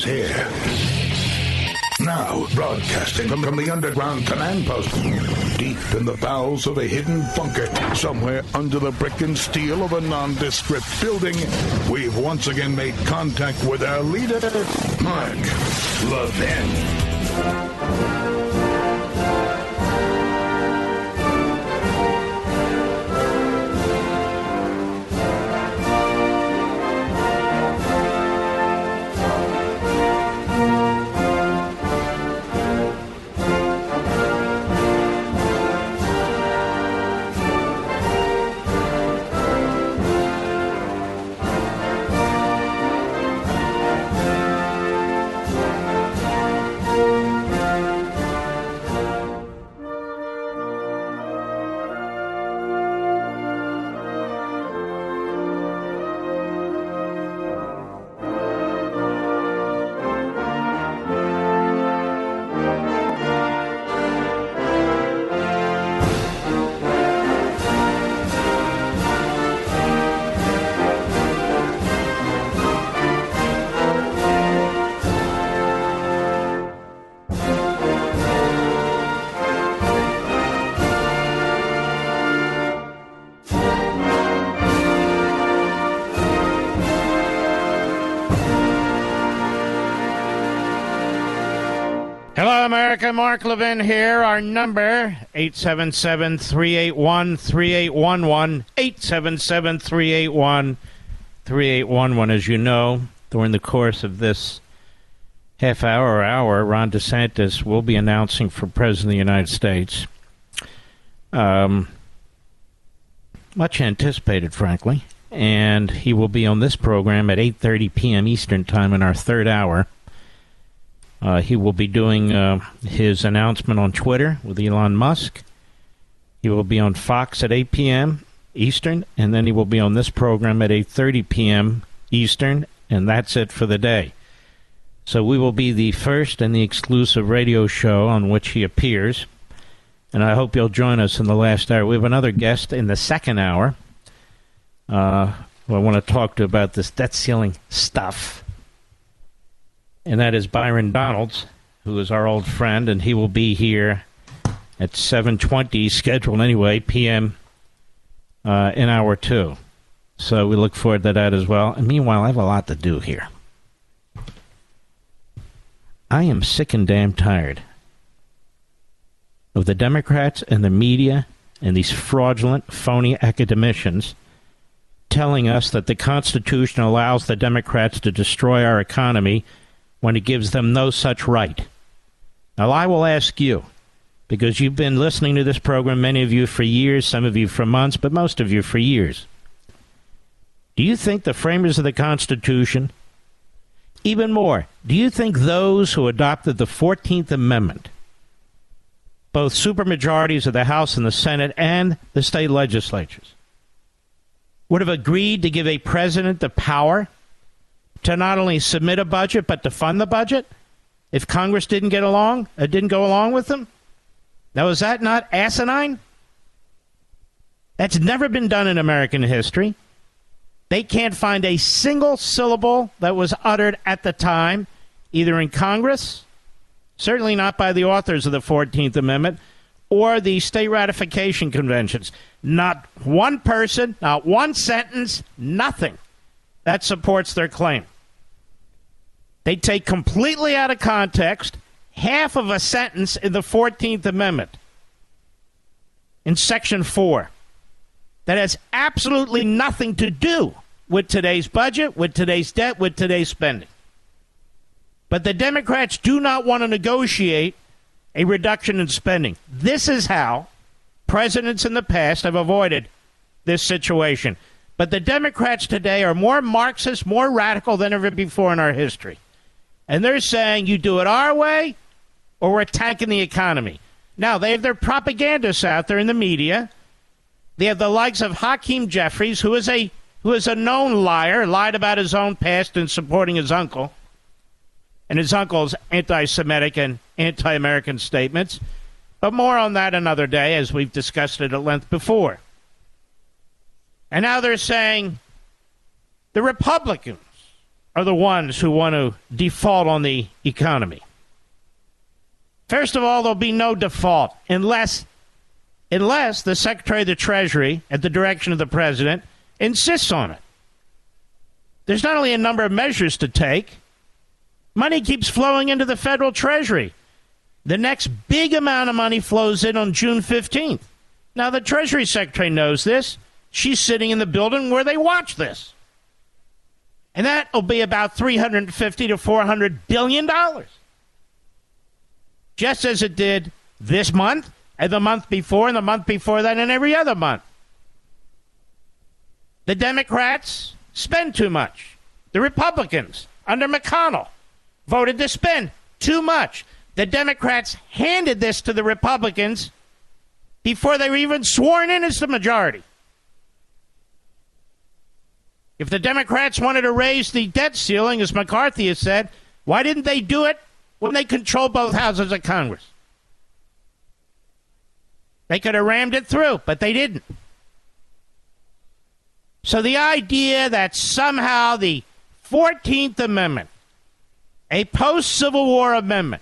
here. Now, broadcasting from the underground command post, deep in the bowels of a hidden bunker, somewhere under the brick and steel of a nondescript building, we've once again made contact with our leader, Mark Levin. Hello, America. Mark Levin here. Our number, 877-381-3811, 877-381-3811. As you know, during the course of this half hour or hour, Ron DeSantis will be announcing for President of the United States. Much anticipated, frankly. And he will be on this program at 8:30 p.m. Eastern Time in our third hour. He will be doing his announcement on Twitter with Elon Musk. He will be on Fox at 8 p.m. Eastern, and then he will be on this program at 8:30 p.m. Eastern, and that's it for the day. So we will be the first and the exclusive radio show on which he appears, and I hope you'll join us in the last hour. We have another guest in the second hour who I want to talk to about this debt ceiling stuff. And that is Byron Donalds, who is our old friend, and he will be here at 7:20, scheduled anyway, p.m. In hour two. So we look forward to that as well. And meanwhile, I have a lot to do here. I am sick and damn tired of the Democrats and the media and these fraudulent, phony academicians telling us that the Constitution allows the Democrats to destroy our economy when it gives them no such right. Now, I will ask you, because you've been listening to this program, many of you for years, some of you for months, but most of you for years. Do you think the framers of the Constitution, even more, do you think those who adopted the 14th Amendment, both supermajorities of the House and the Senate and the state legislatures, would have agreed to give a president the power to not only submit a budget, but to fund the budget if Congress didn't go along with them? Now, is that not asinine? That's never been done in American history. They can't find a single syllable that was uttered at the time, either in Congress, certainly not by the authors of the 14th Amendment, or the state ratification conventions. Not one person, not one sentence, nothing that supports their claim. They take completely out of context half of a sentence in the 14th Amendment, in Section 4, that has absolutely nothing to do with today's budget, with today's debt, with today's spending. But the Democrats do not want to negotiate a reduction in spending. This is how presidents in the past have avoided this situation. But the Democrats today are more Marxist, more radical than ever before in our history. And they're saying you do it our way or we're attacking the economy. Now, they have their propagandists out there in the media. They have the likes of Hakeem Jeffries, who is a known liar, lied about his own past in supporting his uncle, and his uncle's anti-Semitic and anti-American statements. But more on that another day, as we've discussed it at length before. And now they're saying the Republicans are the ones who want to default on the economy. First of all, there'll be no default unless the Secretary of the Treasury, at the direction of the President, insists on it. There's not only a number of measures to take, money keeps flowing into the federal Treasury. The next big amount of money flows in on June 15th. Now, the Treasury Secretary knows this. She's sitting in the building where they watch this. And that will be about $350 to $400 billion. Just as it did this month, and the month before, and the month before that, and every other month. The Democrats spend too much. The Republicans, under McConnell, voted to spend too much. The Democrats handed this to the Republicans before they were even sworn in as the majority. If the Democrats wanted to raise the debt ceiling, as McCarthy has said, why didn't they do it when they controlled both houses of Congress? They could have rammed it through, but they didn't. So the idea that somehow the 14th Amendment, a post-Civil War amendment,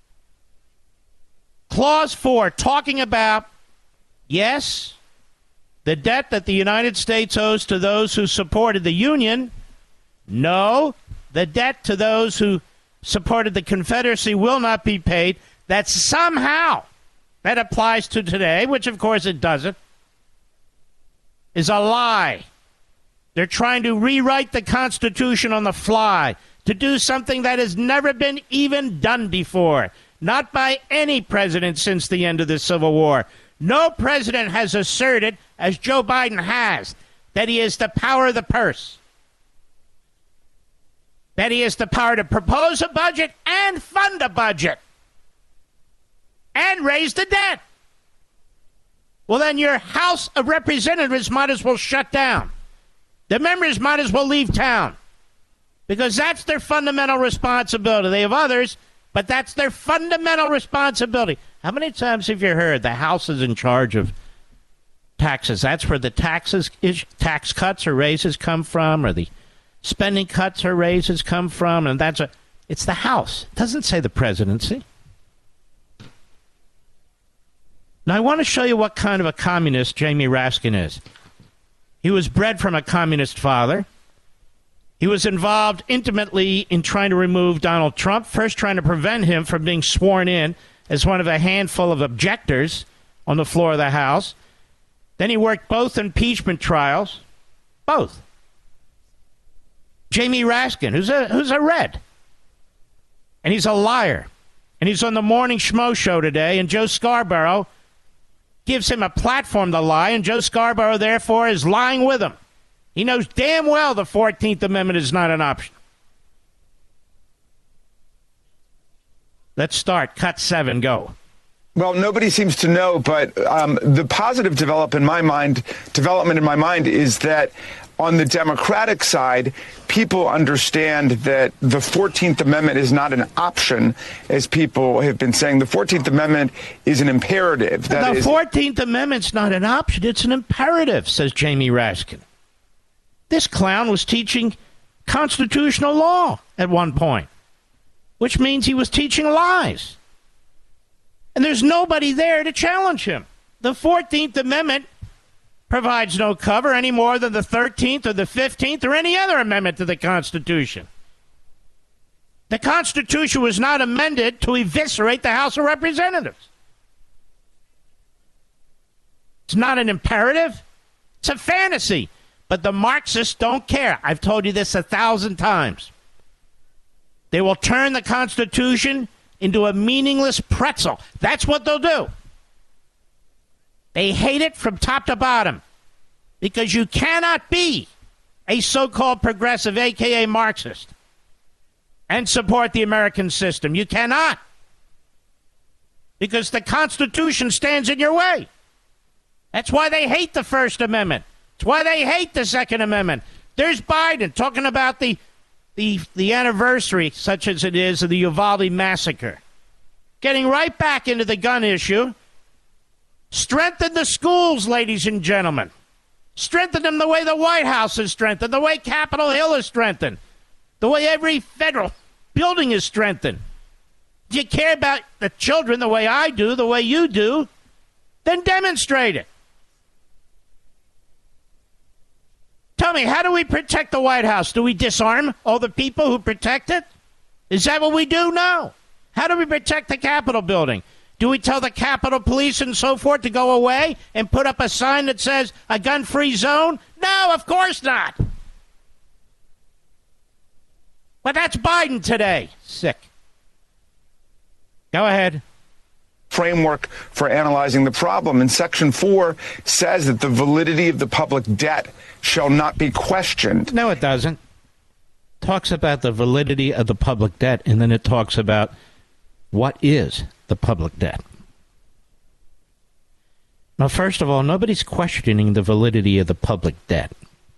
Clause 4, talking about, yes, the debt that the United States owes to those who supported the Union, no, the debt to those who supported the Confederacy will not be paid, that somehow that applies to today, which of course it doesn't, is a lie. They're trying to rewrite the Constitution on the fly, to do something that has never been even done before, not by any president since the end of the Civil War. No president has asserted, as Joe Biden has, that he has the power of the purse, that he has the power to propose a budget and fund a budget and raise the debt. Well, then your House of Representatives might as well shut down. The members might as well leave town, because that's their fundamental responsibility. They have others, but that's their fundamental responsibility. How many times have you heard the House is in charge of taxes? That's where the tax cuts or raises come from, or the spending cuts or raises come from, and it's the House. It doesn't say the presidency. Now, I want to show you what kind of a communist Jamie Raskin is. He was bred from a communist father. He was involved intimately in trying to remove Donald Trump, first trying to prevent him from being sworn in as one of a handful of objectors on the floor of the House. Then he worked both impeachment trials, both. Jamie Raskin, who's a red, and he's a liar. And he's on the Morning Schmo show today, and Joe Scarborough gives him a platform to lie, and Joe Scarborough, therefore, is lying with him. He knows damn well the 14th Amendment is not an option. Let's start. Cut 7, go. Well, nobody seems to know, but the positive development in my mind is that on the Democratic side, people understand that the 14th Amendment is not an option, as people have been saying. The 14th Amendment is an imperative. The 14th Amendment's not an option, it's an imperative, says Jamie Raskin. This clown was teaching constitutional law at one point, which means he was teaching lies. And there's nobody there to challenge him. The 14th Amendment provides no cover any more than the 13th or the 15th or any other amendment to the Constitution. The Constitution was not amended to eviscerate the House of Representatives. It's not an imperative. It's a fantasy. But the Marxists don't care. I've told you this 1,000 times. They will turn the Constitution into a meaningless pretzel. That's what they'll do. They hate it from top to bottom, because you cannot be a so-called progressive, a.k.a. Marxist, and support the American system. You cannot, because the Constitution stands in your way. That's why they hate the First Amendment. It's why they hate the Second Amendment. There's Biden talking about the anniversary, such as it is, of the Uvalde massacre. Getting right back into the gun issue. Strengthen the schools, ladies and gentlemen. Strengthen them the way the White House is strengthened, the way Capitol Hill is strengthened, the way every federal building is strengthened. Do you care about the children the way I do, the way you do? Then demonstrate it. Tell me, how do we protect the White House? Do we disarm all the people who protect it? Is that what we do? No. How do we protect the Capitol building? Do we tell the Capitol Police and so forth to go away and put up a sign that says a gun-free zone? No, of course not. But that's Biden today. Sick. Go ahead. Framework for analyzing the problem. And Section 4 says that the validity of the public debt shall not be questioned. No, it doesn't. Talks about the validity of the public debt, and then it talks about what is the public debt. Now, first of all, nobody's questioning the validity of the public debt.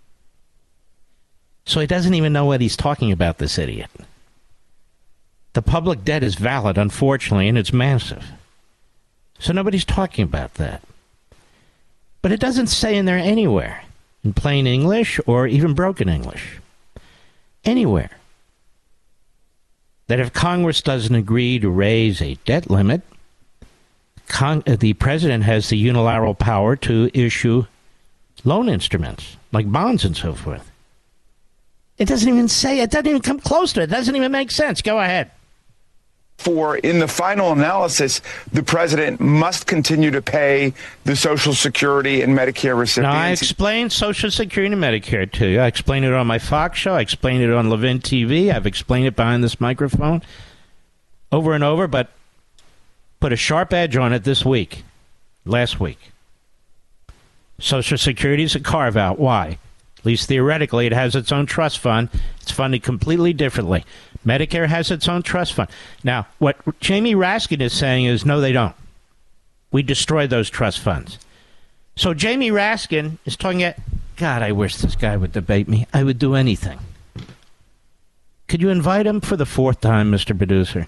So he doesn't even know what he's talking about, this idiot. The public debt is valid, unfortunately, and it's massive. So nobody's talking about that. But it doesn't say in there anywhere, in plain English or even broken English, anywhere, that if Congress doesn't agree to raise a debt limit, the president has the unilateral power to issue loan instruments, like bonds and so forth. It doesn't even say, it doesn't even come close to it. It doesn't even make sense. Go ahead. For in the final analysis, the president must continue to pay the Social Security and Medicare recipients. Now, I explained Social Security and Medicare to you. I explained it on my Fox show. I explained it on Levin TV. I've explained it behind this microphone over and over, but put a sharp edge on it this week, last week. Social Security is a carve-out. Why? At least theoretically, it has its own trust fund. It's funded completely differently. Medicare has its own trust fund. Now, what Jamie Raskin is saying is, no, they don't. We destroy those trust funds. So Jamie Raskin is talking at, God, I wish this guy would debate me. I would do anything. Could you invite him for the fourth time, Mr. Producer?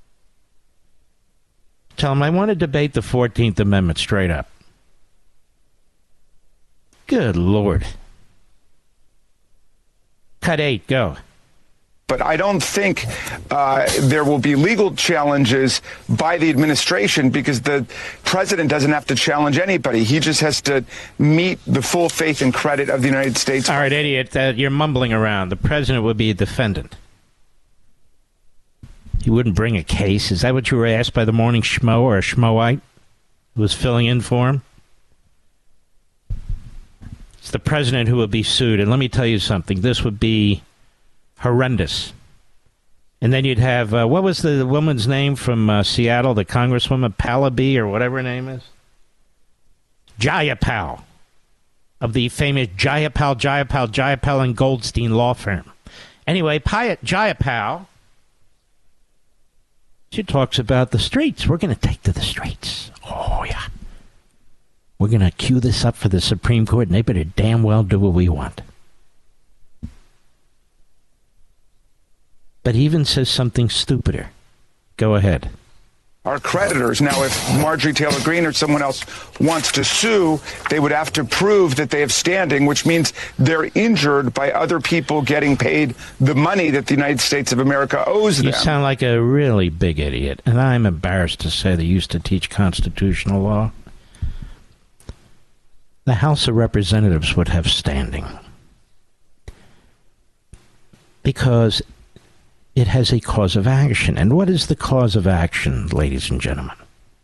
Tell him I want to debate the 14th Amendment straight up. Good Lord. Cut 8, go. But I don't think there will be legal challenges by the administration because the president doesn't have to challenge anybody. He just has to meet the full faith and credit of the United States. All right, idiot, you're mumbling around. The president would be a defendant. He wouldn't bring a case. Is that what you were asked by the morning schmo or a schmoite who was filling in for him? It's the president who would be sued. And let me tell you something. This would be horrendous. And then you'd have, what was the woman's name from Seattle, the Congresswoman Pallaby or whatever her name is? Jayapal, of the famous Jayapal and Goldstein law firm. Anyway, Jayapal, she talks about the streets. We're going to take to the streets. Oh, yeah. We're going to cue this up for the Supreme Court, and they better damn well do what we want. But he even says something stupider. Go ahead. Our creditors. Now, if Marjorie Taylor Greene or someone else wants to sue, they would have to prove that they have standing, which means they're injured by other people getting paid the money that the United States of America owes them. You sound like a really big idiot, and I'm embarrassed to say they used to teach constitutional law. The House of Representatives would have standing because it has a cause of action. And what is the cause of action, ladies and gentlemen?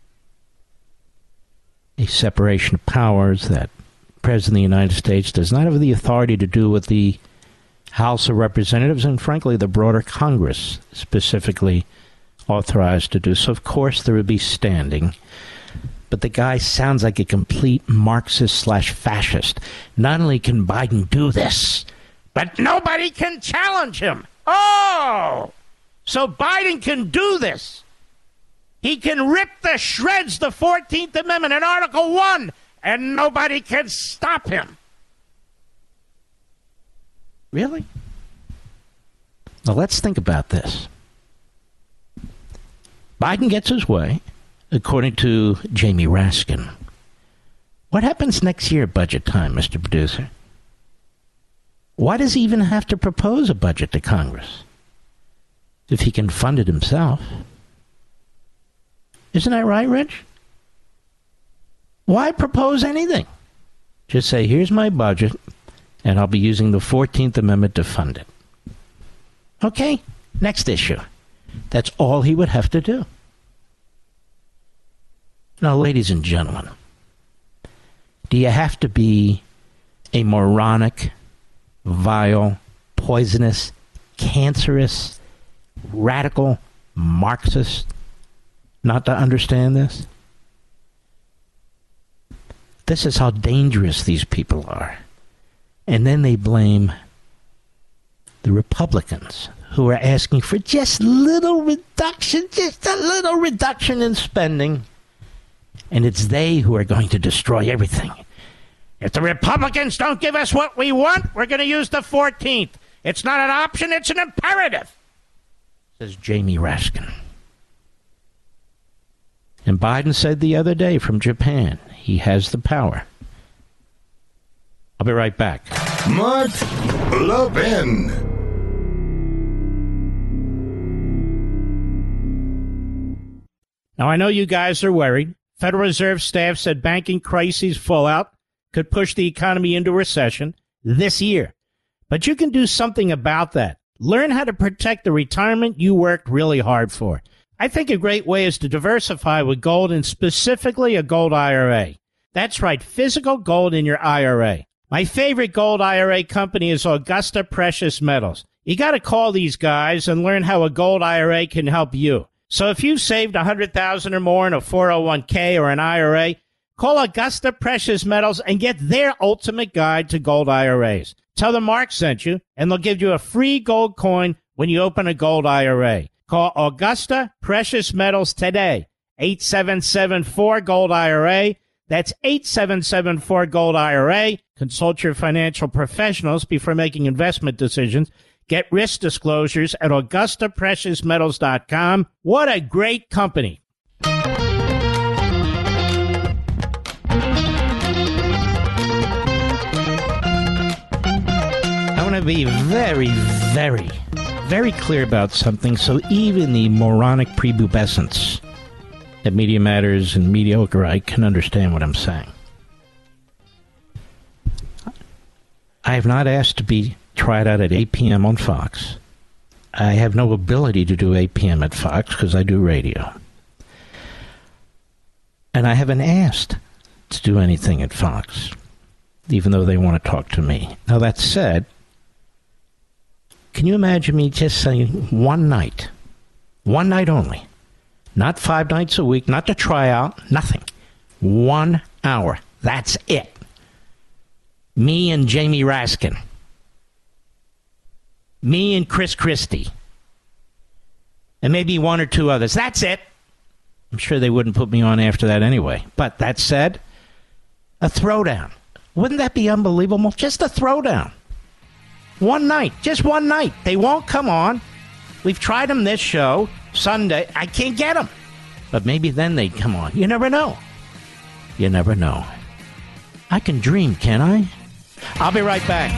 A separation of powers that the President of the United States does not have the authority to do what the House of Representatives and, frankly, the broader Congress specifically authorized to do. So, of course, there would be standing. But the guy sounds like a complete Marxist/fascist. Not only can Biden do this, but nobody can challenge him. Oh! So Biden can do this. He can rip to shreds the 14th Amendment in Article 1, and nobody can stop him. Really? Now let's think about this. Biden gets his way, according to Jamie Raskin. What happens next year at budget time, Mr. Producer? Why does he even have to propose a budget to Congress if he can fund it himself? Isn't that right, Rich? Why propose anything? Just say, here's my budget, and I'll be using the 14th Amendment to fund it. Okay, next issue. That's all he would have to do. Now, ladies and gentlemen, do you have to be a moronic, vile, poisonous, cancerous, radical Marxist not to understand this? This is how dangerous these people are. And then they blame the Republicans who are asking for just a little reduction in spending. And it's they who are going to destroy everything. If the Republicans don't give us what we want, we're going to use the 14th. It's not an option, it's an imperative, says Jamie Raskin. And Biden said the other day from Japan, he has the power. I'll be right back. Mark Levin. Now, I know you guys are worried. Federal Reserve staff said banking crises fallout could push the economy into recession this year. But you can do something about that. Learn how to protect the retirement you worked really hard for. I think a great way is to diversify with gold, and specifically a gold IRA. That's right, physical gold in your IRA. My favorite gold IRA company is Augusta Precious Metals. You got to call these guys and learn how a gold IRA can help you. So if you've saved $100,000 or more in a 401k or an IRA, call Augusta Precious Metals and get their ultimate guide to gold IRAs. Tell them Mark sent you, and they'll give you a free gold coin when you open a gold IRA. Call Augusta Precious Metals today, 877-4-GOLD-IRA. That's 877-4-GOLD-IRA. Consult your financial professionals before making investment decisions. Get risk disclosures at AugustaPreciousMetals.com. What a great company. I want to be very, very, very clear about something so even the moronic prepubescents at Media Matters and Mediocre can understand what I'm saying. I have not asked to be tried out at 8 p.m. on Fox. I have no ability to do 8 p.m. at Fox because I do radio. And I haven't asked to do anything at Fox, even though they want to talk to me. Now, that said, can you imagine me just saying one night only, not 5 nights a week, not to try out, nothing, 1 hour, that's it. Me and Jamie Raskin. Me and Chris Christie. And maybe 1 or 2 others. That's it. I'm sure they wouldn't put me on after that anyway. But that said, a throwdown. Wouldn't that be unbelievable? Just a throwdown. One night. Just one night. They won't come on. We've tried them this show, Sunday. I can't get them. But maybe then they'd come on. You never know. You never know. I can dream, can I? I'll be right back.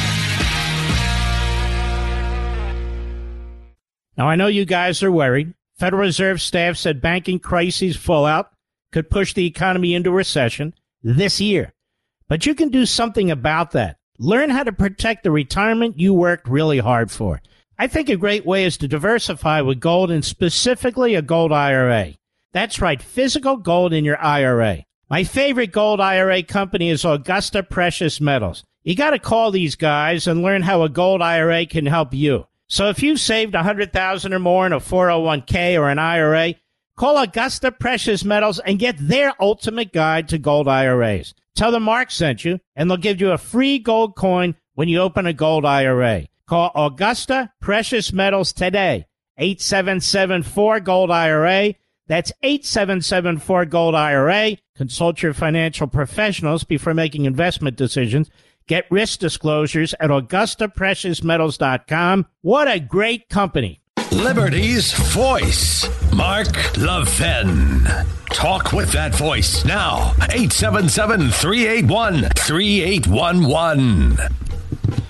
Now, I know you guys are worried. Federal Reserve staff said banking crises fallout could push the economy into recession this year. But you can do something about that. Learn how to protect the retirement you worked really hard for. I think a great way is to diversify with gold, and specifically a gold IRA. That's right, physical gold in your IRA. My favorite gold IRA company is Augusta Precious Metals. You got to call these guys and learn how a gold IRA can help you. So if you've saved $100,000 or more in a 401k or an IRA, call Augusta Precious Metals and get their ultimate guide to gold IRAs. Tell them Mark sent you, and they'll give you a free gold coin when you open a gold IRA. Call Augusta Precious Metals today, 877-4-GOLD-IRA. That's 877-4-GOLD-IRA. Consult your financial professionals before making investment decisions. Get risk disclosures at AugustaPreciousMetals.com. What a great company. Liberty's voice, Mark Levin. Talk with that voice now. 877-381-3811.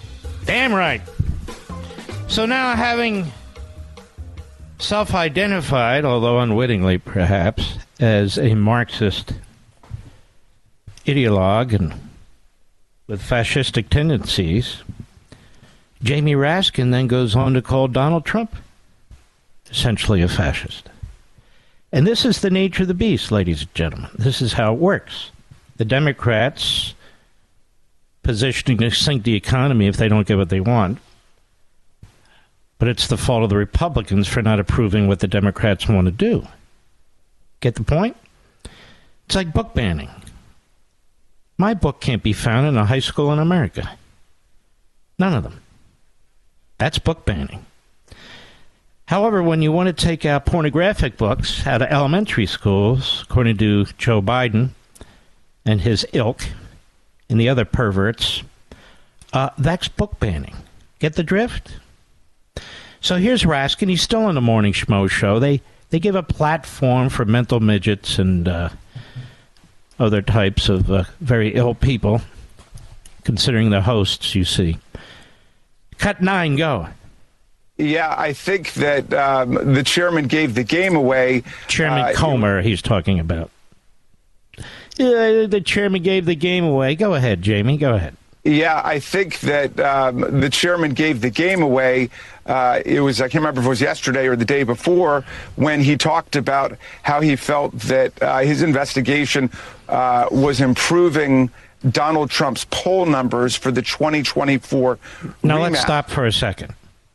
Damn right. So now, having self-identified, although unwittingly perhaps, as a Marxist ideologue and with fascistic tendencies, Jamie Raskin then goes on to call Donald Trump essentially a fascist. And this is the nature of the beast, ladies and gentlemen. This is how it works. The Democrats positioning to sink the economy if they don't get what they want. But it's the fault of the Republicans for not approving what the Democrats want to do. Get the point? It's like book banning. My book can't be found in a high school in America. None of them. That's book banning. However, when you want to take out pornographic books out of elementary schools, according to Joe Biden and his ilk and the other perverts, that's book banning. Get the drift? So here's Raskin. He's still on the Morning Schmo show. They give a platform for mental midgets and other types of very ill people, considering the hosts, you see. Cut 9, go. Yeah, I think that the chairman gave the game away. Chairman Comer, he's talking about. Yeah, the chairman gave the game away. Go ahead, Jamie. Go ahead. Yeah, I think that the chairman gave the game away. It was, I can't remember if it was yesterday or the day before, when he talked about how he felt that his investigation was improving Donald Trump's poll numbers for the 2024 Now, rematch. let's stop for a second.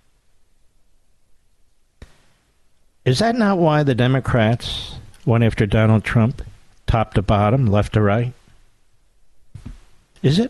Is that not why the Democrats went after Donald Trump, top to bottom, left to right? Is it?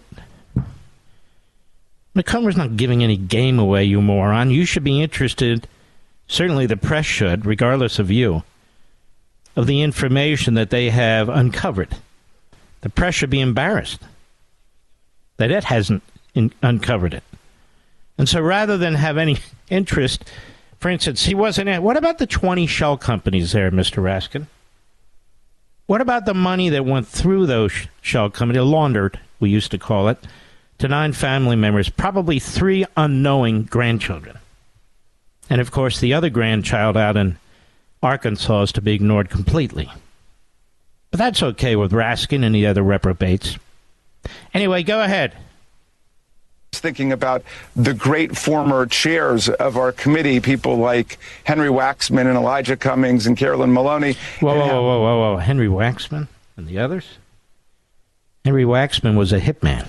McComer's not giving any game away, you moron. You should be interested, certainly the press should, regardless of you, of the information that they have uncovered. The press should be embarrassed that it hasn't uncovered it. And so rather than have any interest, for instance, he wasn't in. What about the 20 shell companies there, Mr. Raskin? What about the money that went through those shell companies, laundered, we used to call it, to 9 family members, probably 3 unknowing grandchildren? And, of course, the other grandchild out in Arkansas is to be ignored completely. But that's okay with Raskin and the other reprobates. Anyway, go ahead. Thinking about the great former chairs of our committee, people like Henry Waxman and Elijah Cummings and Carolyn Maloney. Whoa. Henry Waxman and the others? Henry Waxman was a hitman.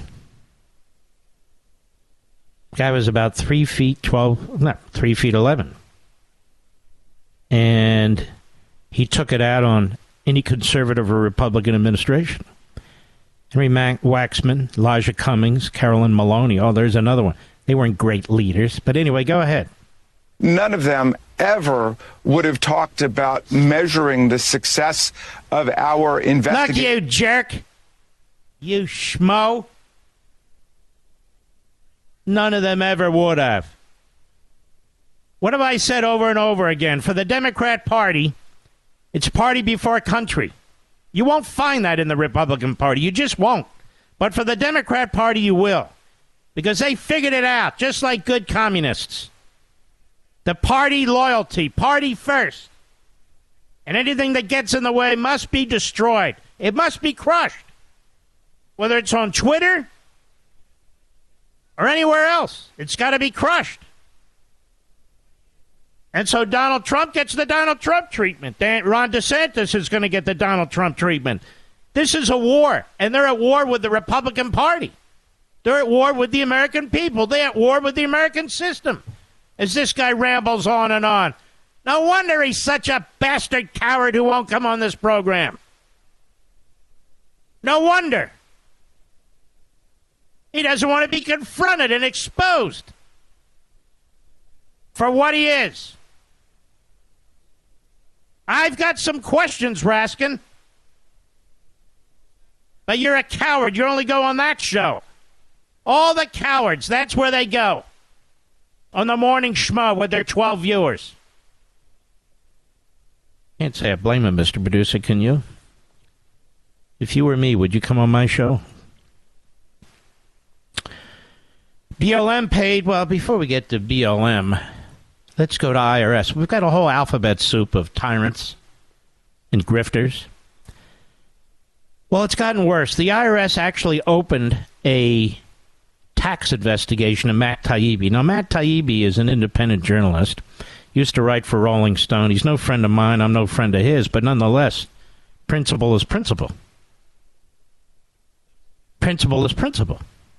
Guy was about 3 feet 3 feet 11. And he took it out on any conservative or Republican administration. Henry Waxman, Elijah Cummings, Carolyn Maloney. Oh, there's another one. They weren't great leaders. But anyway, go ahead. None of them ever would have talked about measuring the success of our investigation. Look, you jerk. You schmo. None of them ever would have. What have I said over and over again? For the Democrat Party, it's party before country. You won't find that in the Republican Party. You just won't. But for the Democrat Party, you will. Because they figured it out, just like good communists. The party loyalty, party first. And anything that gets in the way must be destroyed. It must be crushed. Whether it's on Twitter or anywhere else, it's got to be crushed. And so Donald Trump gets the Donald Trump treatment. Ron DeSantis is going to get the Donald Trump treatment. This is a war, and they're at war with the Republican Party. They're at war with the American people. They're at war with the American system. As this guy rambles on and on. No wonder he's such a bastard coward who won't come on this program. No wonder. He doesn't want to be confronted and exposed for what he is. I've got some questions, Raskin. But you're a coward. You only go on that show. All the cowards, that's where they go. On the Morning Schmo with their 12 viewers. Can't say I blame him, Mr. Producer, can you? If you were me, would you come on my show? BLM paid, well, before we get to BLM, let's go to IRS. We've got a whole alphabet soup of tyrants and grifters. Well, it's gotten worse. The IRS actually opened a tax investigation of Matt Taibbi. Now, Matt Taibbi is an independent journalist. Used to write for Rolling Stone. He's no friend of mine. I'm no friend of his. But nonetheless, principle is principle. Principle is principle.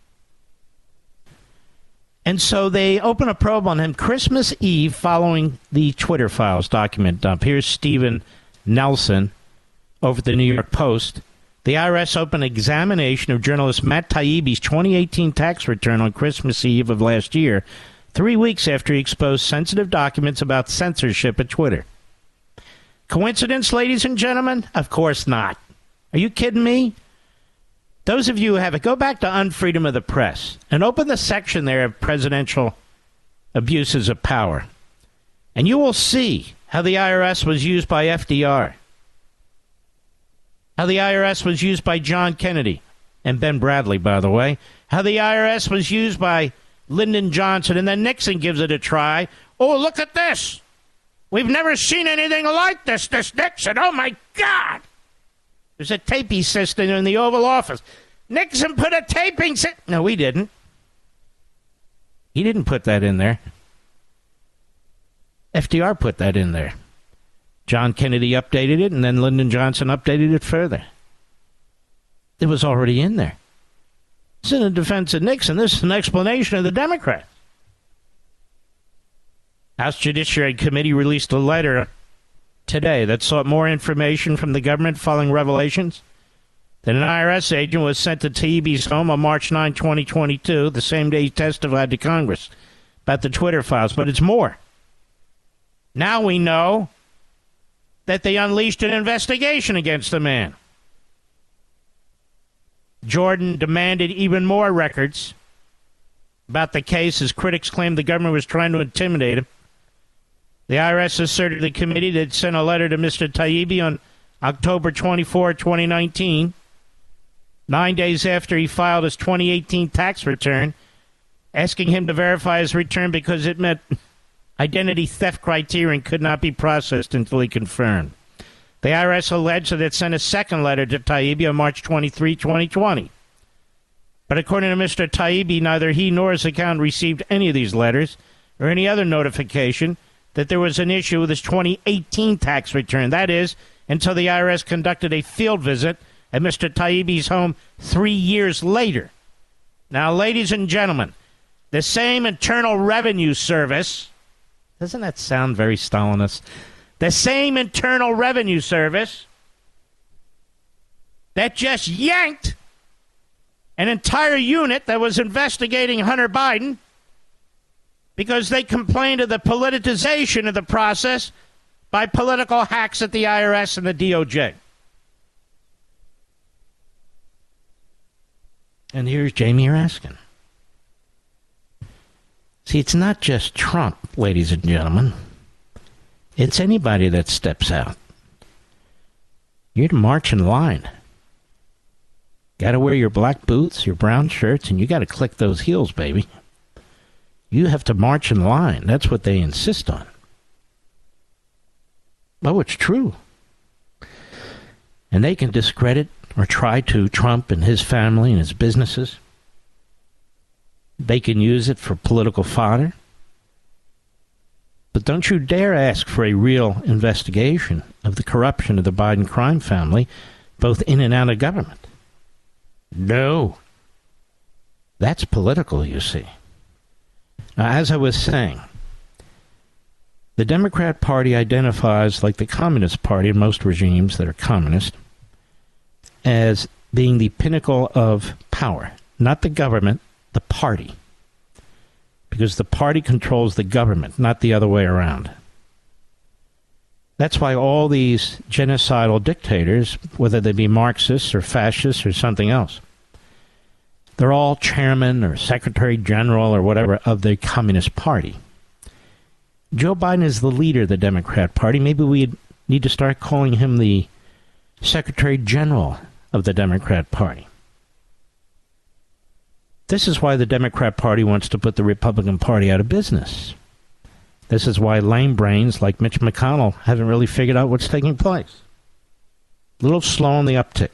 And so they open a probe on him Christmas Eve following the Twitter Files document dump. Here's Stephen Nelson over at the New York Post. The IRS opened an examination of journalist Matt Taibbi's 2018 tax return on Christmas Eve of last year, 3 weeks after he exposed sensitive documents about censorship at Twitter. Coincidence, ladies and gentlemen? Of course not. Are you kidding me? Those of you who have it, go back to Unfreedom of the Press and open the section there of presidential abuses of power. And you will see how the IRS was used by FDR. How the IRS was used by John Kennedy and Ben Bradley, by the way. How the IRS was used by Lyndon Johnson, and then Nixon gives it a try. Oh, look at this. We've never seen anything like this Nixon. Oh, my God. There's a taping system in the Oval Office. Nixon put a taping system. No, we didn't. He didn't put that in there. FDR put that in there. John Kennedy updated it, and then Lyndon Johnson updated it further. It was already in there. This isn't a defense of Nixon. This is an explanation of the Democrats. House Judiciary Committee released a letter today that sought more information from the government following revelations that an IRS agent was sent to Taibbi's home on March 9, 2022, the same day he testified to Congress about the Twitter files. But it's more. Now we know that they unleashed an investigation against the man. Jordan demanded even more records about the case as critics claimed the government was trying to intimidate him. The IRS asserted the committee that sent a letter to Mr. Taibbi on October 24, 2019, 9 days after he filed his 2018 tax return, asking him to verify his return because it met identity theft criteria and could not be processed until he confirmed. The IRS alleged that it sent a second letter to Taibbi on March 23, 2020. But according to Mr. Taibbi, neither he nor his accountant received any of these letters or any other notification that there was an issue with his 2018 tax return. That is, until the IRS conducted a field visit at Mr. Taibbi's home 3 years later. Now, ladies and gentlemen, the same Internal Revenue Service, doesn't that sound very Stalinist? The same Internal Revenue Service that just yanked an entire unit that was investigating Hunter Biden because they complained of the politicization of the process by political hacks at the IRS and the DOJ. And here's Jamie Raskin. See, it's not just Trump, ladies and gentlemen. It's anybody that steps out. You're to march in line. Got to wear your black boots, your brown shirts, and you got to click those heels, baby. You have to march in line. That's what they insist on. Oh, it's true. And they can discredit or try to Trump and his family and his businesses. They can use it for political fodder. But don't you dare ask for a real investigation of the corruption of the Biden crime family, both in and out of government. No. That's political, you see. Now, as I was saying, the Democrat Party identifies, like the Communist Party in most regimes that are communist, as being the pinnacle of power. Not the government, the party. Because the party controls the government, not the other way around. That's why all these genocidal dictators, whether they be Marxists or fascists or something else, they're all chairman or secretary general or whatever of the Communist Party. Joe Biden is the leader of the Democrat Party. Maybe we need to start calling him the Secretary General of the Democrat Party. This is why the Democrat Party wants to put the Republican Party out of business. This is why lame brains like Mitch McConnell haven't really figured out what's taking place. A little slow on the uptick.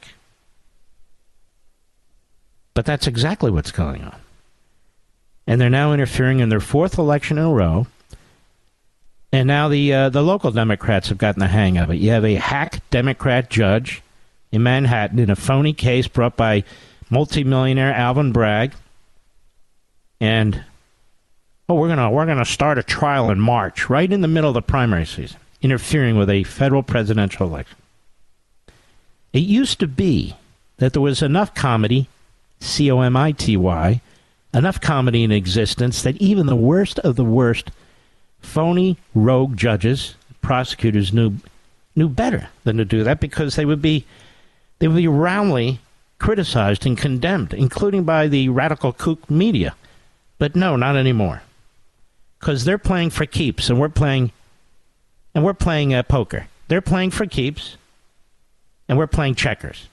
But that's exactly what's going on. And they're now interfering in their fourth election in a row. And now the local Democrats have gotten the hang of it. You have a hack Democrat judge in Manhattan in a phony case brought by multimillionaire Alvin Bragg. And we're gonna start a trial in March, right in the middle of the primary season, interfering with a federal presidential election. It used to be that there was enough comedy, COMITY, enough comedy in existence that even the worst of the worst phony rogue judges, prosecutors knew better than to do that, because they would be roundly criticized and condemned, including by the radical kook media. But no, not anymore, because they're playing for keeps, and we're playing poker. They're playing for keeps, and we're playing checkers.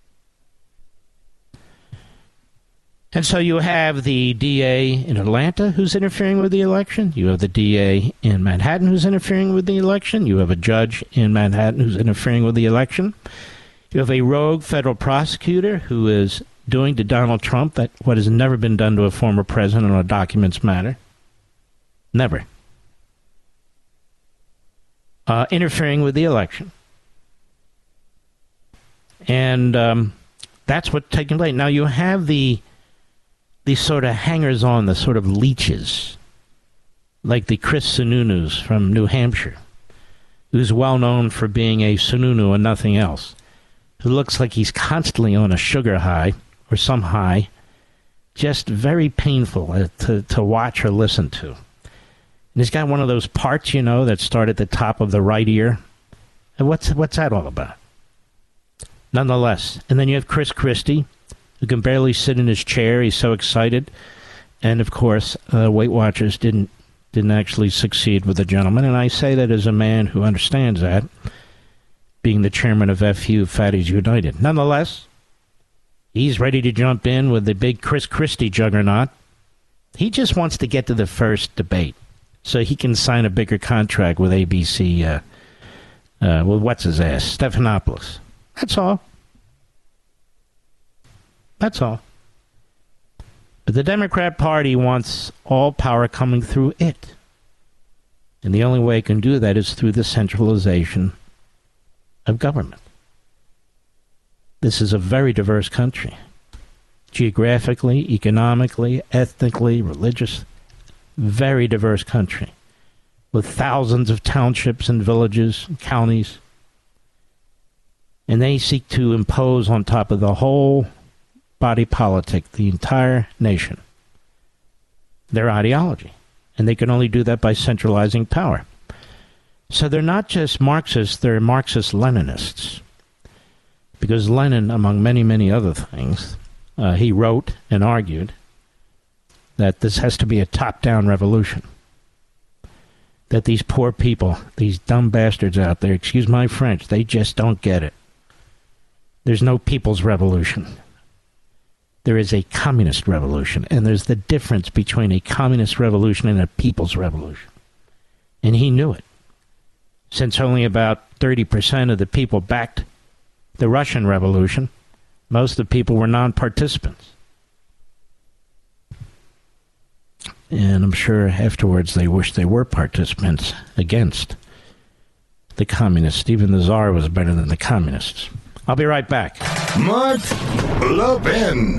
And so you have the DA in Atlanta who's interfering with the election. You have the DA in Manhattan who's interfering with the election. You have a judge in Manhattan who's interfering with the election. You have a rogue federal prosecutor who is doing to Donald Trump what has never been done to a former president on a documents matter. Never. Interfering with the election. And that's what's taking place. Now you have these sort of hangers-on, the sort of leeches, like the Chris Sununus from New Hampshire, who's well known for being a Sununu and nothing else, who looks like he's constantly on a sugar high or some high, just very painful to watch or listen to. And he's got one of those parts, that start at the top of the right ear. And what's that all about? Nonetheless. And then you have Chris Christie, who can barely sit in his chair. He's so excited. And, of course, Weight Watchers didn't actually succeed with the gentleman. And I say that as a man who understands that, being the chairman of FU Fatties United. Nonetheless, he's ready to jump in with the big Chris Christie juggernaut. He just wants to get to the first debate so he can sign a bigger contract with ABC, with what's-his-ass, Stephanopoulos. That's all. That's all. But the Democrat Party wants all power coming through it. And the only way it can do that is through the centralization of government. This is a very diverse country. Geographically, economically, ethnically, religious. Very diverse country. With thousands of townships and villages and counties. And they seek to impose on top of the whole body politic, the entire nation, their ideology. And they can only do that by centralizing power. So they're not just Marxists, they're Marxist-Leninists. Because Lenin, among many, many other things, he wrote and argued that this has to be a top-down revolution. That these poor people, these dumb bastards out there, excuse my French, they just don't get it. There's no people's revolution. There is a communist revolution, and there's the difference between a communist revolution and a people's revolution. And he knew it. Since only about 30% of the people backed the Russian Revolution, most of the people were non-participants. And I'm sure afterwards they wished they were participants against the communists. Even the Tsar was better than the communists. I'll be right back. Mark Levin.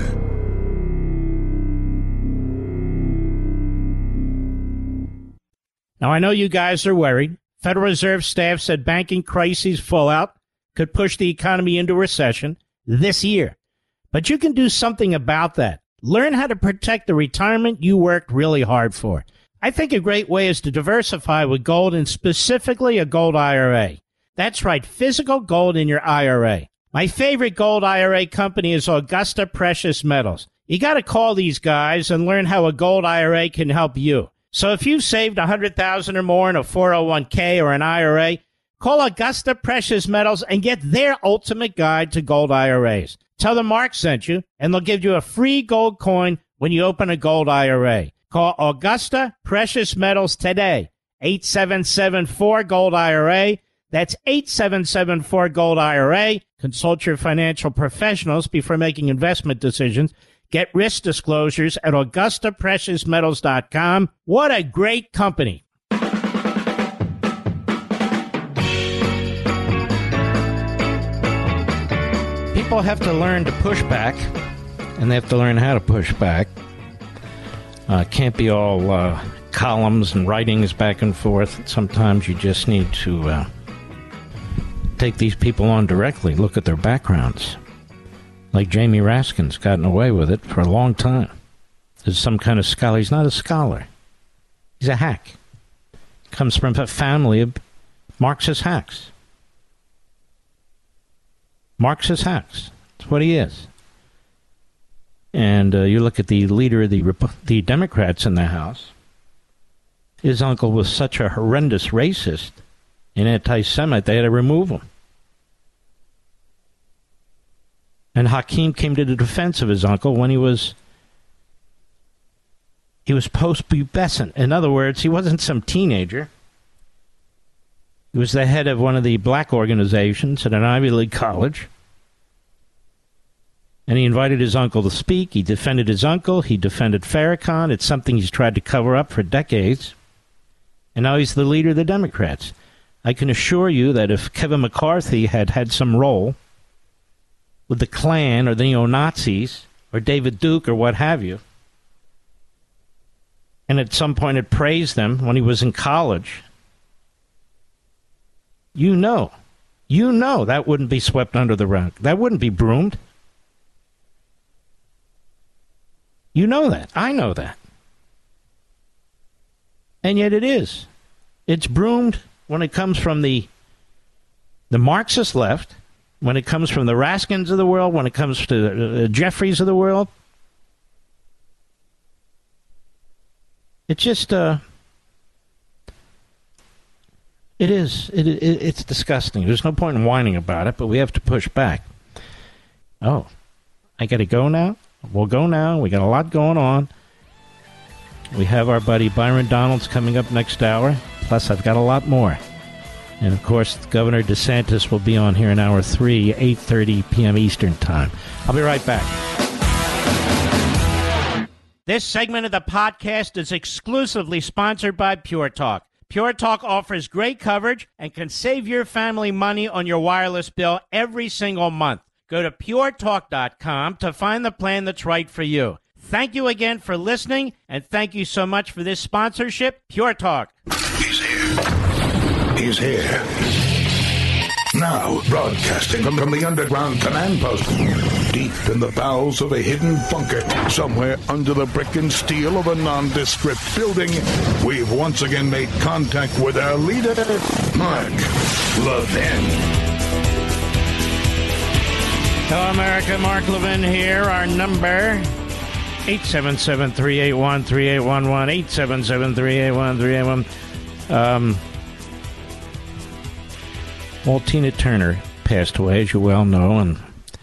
Now, I know you guys are worried. Federal Reserve staff said banking crises fallout could push the economy into recession this year. But you can do something about that. Learn how to protect the retirement you worked really hard for. I think a great way is to diversify with gold, and specifically a gold IRA. That's right, physical gold in your IRA. My favorite gold IRA company is Augusta Precious Metals. You got to call these guys and learn how a gold IRA can help you. So if you've saved $100,000 or more in a 401k or an IRA, call Augusta Precious Metals and get their ultimate guide to gold IRAs. Tell them Mark sent you, and they'll give you a free gold coin when you open a gold IRA. Call Augusta Precious Metals today. 8774-GOLD-IRA. That's 8774-GOLD-IRA. Consult your financial professionals before making investment decisions. Get risk disclosures at AugustaPreciousMetals.com. What a great company. People have to learn to push back, and they have to learn how to push back. Can't be all columns and writings back and forth. Sometimes you just need to take these people on directly, look at their backgrounds. Like Jamie Raskin's gotten away with it for a long time. There's some kind of scholar. He's not a scholar. He's a hack. Comes from a family of Marxist hacks. Marxist hacks. That's what he is. And you look at the leader of the Democrats in the House. His uncle was such a horrendous racist and anti-Semite, they had to remove him. And Hakeem came to the defense of his uncle when he was post-pubescent. In other words, he wasn't some teenager. He was the head of one of the black organizations at an Ivy League college. And he invited his uncle to speak. He defended his uncle. He defended Farrakhan. It's something he's tried to cover up for decades. And now he's the leader of the Democrats. I can assure you that if Kevin McCarthy had had some role with the Klan or the neo-Nazis or David Duke or what have you, and at some point had praised them when he was in college, you know that wouldn't be swept under the rug. That wouldn't be broomed. You know that. I know that. And yet it is. It's broomed when it comes from the Marxist left, when it comes from the Raskins of the world, when it comes to the Jeffries of the world. It's just, it is. It's disgusting. There's no point in whining about it, but we have to push back. Oh, I got to go now? We'll go now. We got a lot going on. We have our buddy Byron Donalds coming up next hour. Plus, I've got a lot more. And, of course, Governor DeSantis will be on here in hour 3, 8:30 p.m. Eastern Time. I'll be right back. This segment of the podcast is exclusively sponsored by Pure Talk. Pure Talk offers great coverage and can save your family money on your wireless bill every single month. Go to puretalk.com to find the plan that's right for you. Thank you again for listening, and thank you so much for this sponsorship, Pure Talk. He's here. He's here. Now, broadcasting from the underground command post, deep in the bowels of a hidden bunker, somewhere under the brick and steel of a nondescript building, we've once again made contact with our leader, Mark Levin. Hello, America. Mark Levin here. Our number, 877-381-3811, 877-381-3811. Well, Tina Turner passed away, as you well know, and,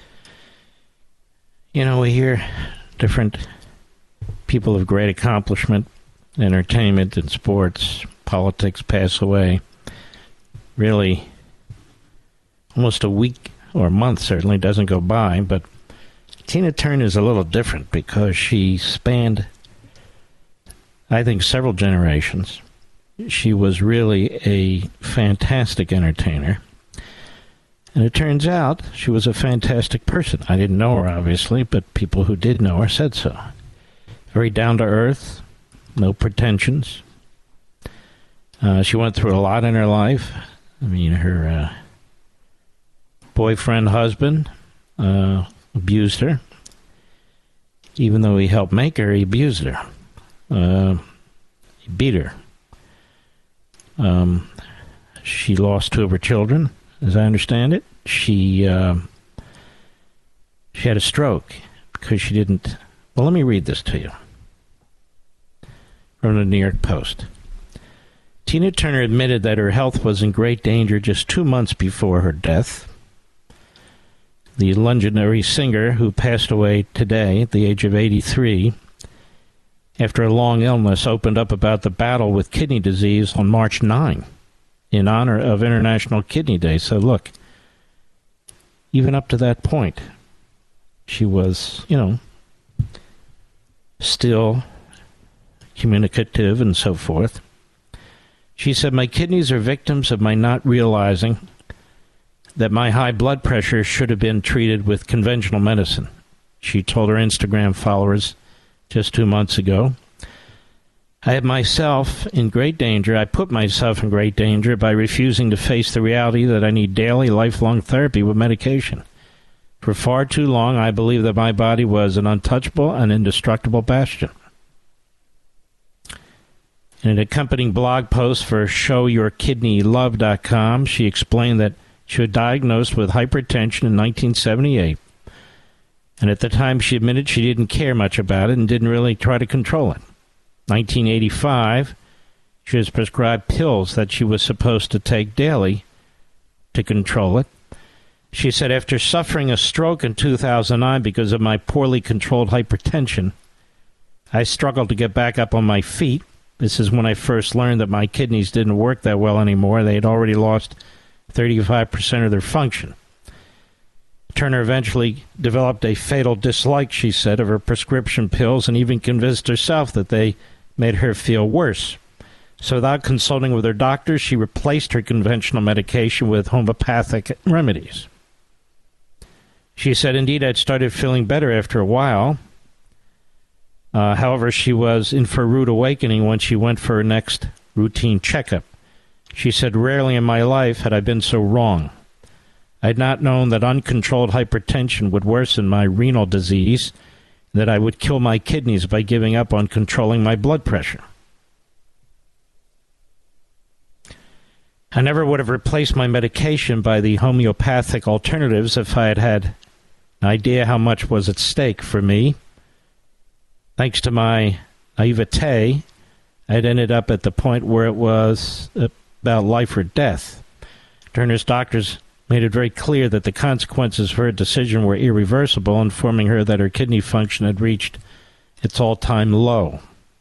you know, we hear different people of great accomplishment, entertainment and sports, politics pass away. Really, almost a week or a month certainly doesn't go by, but Tina Turner is a little different because she spanned, I think, several generations. She was really a fantastic entertainer. And it turns out she was a fantastic person. I didn't know her, obviously, but people who did know her said so. Very down-to-earth, no pretensions. She went through a lot in her life. I mean, her boyfriend, husband, abused her. Even though he helped make her, he abused her. He beat her. She lost 2 of her children, as I understand it. She had a stroke because she didn't... Well, let me read this to you from the New York Post. Tina Turner admitted that her health was in great danger just 2 months before her death. The legendary singer, who passed away today at the age of 83, after a long illness, opened up about the battle with kidney disease on March 9 in honor of International Kidney Day. So look, even up to that point, she was, still communicative and so forth. She said, my kidneys are victims of my not realizing that my high blood pressure should have been treated with conventional medicine. She told her Instagram followers just 2 months ago. I put myself in great danger by refusing to face the reality that I need daily, lifelong therapy with medication. For far too long, I believed that my body was an untouchable and indestructible bastion. In an accompanying blog post for ShowYourKidneyLove.com, she explained that she was diagnosed with hypertension in 1978. And at the time, she admitted she didn't care much about it and didn't really try to control it. 1985, she was prescribed pills that she was supposed to take daily to control it. She said, after suffering a stroke in 2009 because of my poorly controlled hypertension, I struggled to get back up on my feet. This is when I first learned that my kidneys didn't work that well anymore. They had already lost 35% of their function. Turner eventually developed a fatal dislike, she said, of her prescription pills and even convinced herself that they made her feel worse. So without consulting with her doctor, she replaced her conventional medication with homeopathic remedies. She said, indeed, I'd started feeling better after a while. However, she was in for a rude awakening when she went for her next routine checkup. She said, rarely in my life had I been so wrong. I had not known that uncontrolled hypertension would worsen my renal disease, that I would kill my kidneys by giving up on controlling my blood pressure. I never would have replaced my medication by the homeopathic alternatives if I had had an idea how much was at stake for me. Thanks to my naivete, I'd ended up at the point where it was about life or death. Turner's doctors made it very clear that the consequences of her decision were irreversible, informing her that her kidney function had reached its all-time low.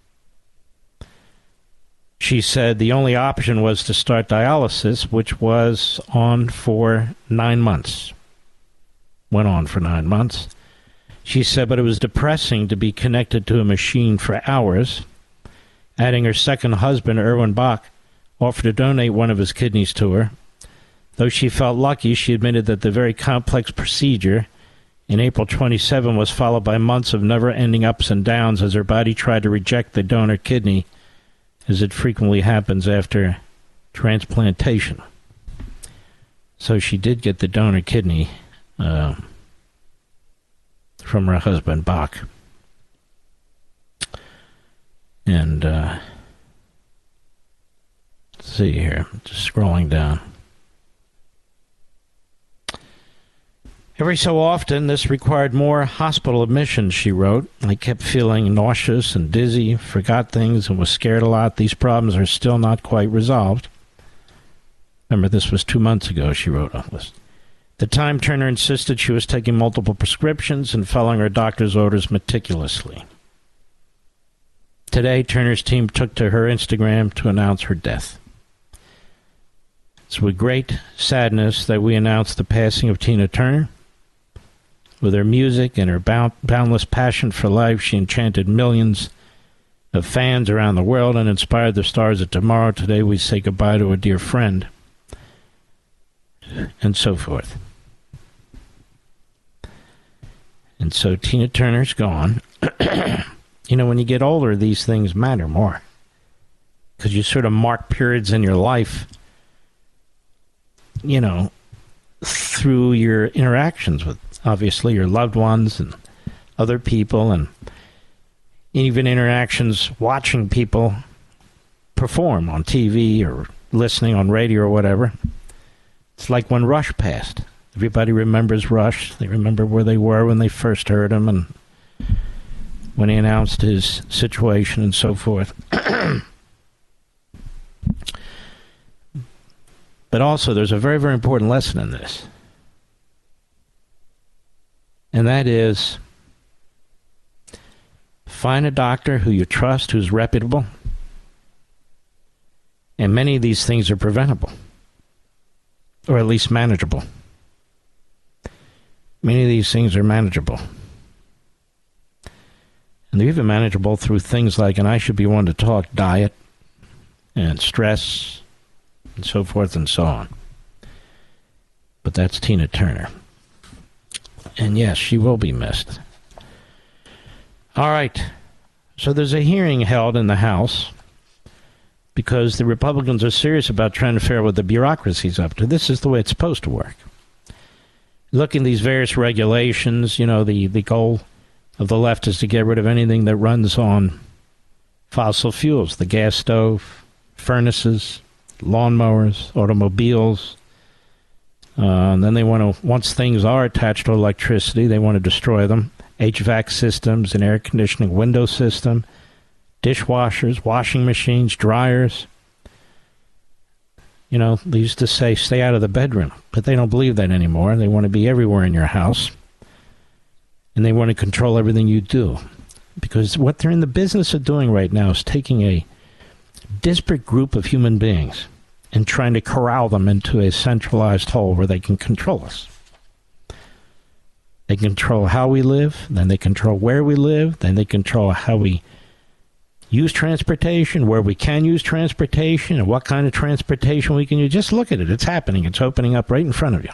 She said the only option was to start dialysis, which was on for 9 months. Went on for 9 months. She said, but it was depressing to be connected to a machine for hours. Adding, her second husband, Erwin Bach, offered to donate one of his kidneys to her. Though she felt lucky, she admitted that the very complex procedure in April 27 was followed by months of never-ending ups and downs as her body tried to reject the donor kidney, as it frequently happens after transplantation. So she did get the donor kidney from her husband, Bach. And let's see here, just scrolling down. Every so often, this required more hospital admissions, she wrote. I kept feeling nauseous and dizzy, forgot things, and was scared a lot. These problems are still not quite resolved. Remember, this was 2 months ago, she wrote on this. At the time, Turner insisted she was taking multiple prescriptions and following her doctor's orders meticulously. Today, Turner's team took to her Instagram to announce her death. It's with great sadness that we announce the passing of Tina Turner. With her music and her boundless passion for life, she enchanted millions of fans around the world and inspired the stars of tomorrow. Today, we say goodbye to a dear friend, and so forth. And so Tina Turner's gone. You know, when you get older, these things matter more, because you sort of mark periods in your life, you know, through your interactions with, obviously, your loved ones and other people, and even interactions watching people perform on TV or listening on radio or whatever. It's like when Rush passed. Everybody remembers Rush. They remember where they were when they first heard him and when he announced his situation and so forth. But also, there's a very, very important lesson in this. And that is, Find a doctor who you trust, who's reputable. And many of these things are preventable, or at least manageable. Many of these things are manageable. And they're even manageable through things like, and I should be one to talk, diet and stress and so forth and so on. But that's Tina Turner. And yes, she will be missed. All right. So there's a hearing held in the House because the Republicans are serious about trying to figure out what the bureaucracy's up to. This is the way it's supposed to work. Look at these various regulations. You know, the goal of the left is to get rid of anything that runs on fossil fuels, the gas stove, furnaces, lawnmowers, automobiles. And then they want to, once things are attached to electricity, they want to destroy them. HVAC systems, an air conditioning window system, dishwashers, washing machines, dryers. You know, they used to say, stay out of the bedroom. But they don't believe that anymore. They want to be everywhere in your house. And they want to control everything you do. Because what they're in the business of doing right now is taking a disparate group of human beings and trying to corral them into a centralized hole where they can control us. They control how we live, then they control where we live, then they control how we use transportation, where we can use transportation, and what kind of transportation we can use. Just look at it. It's happening. It's opening up right in front of you.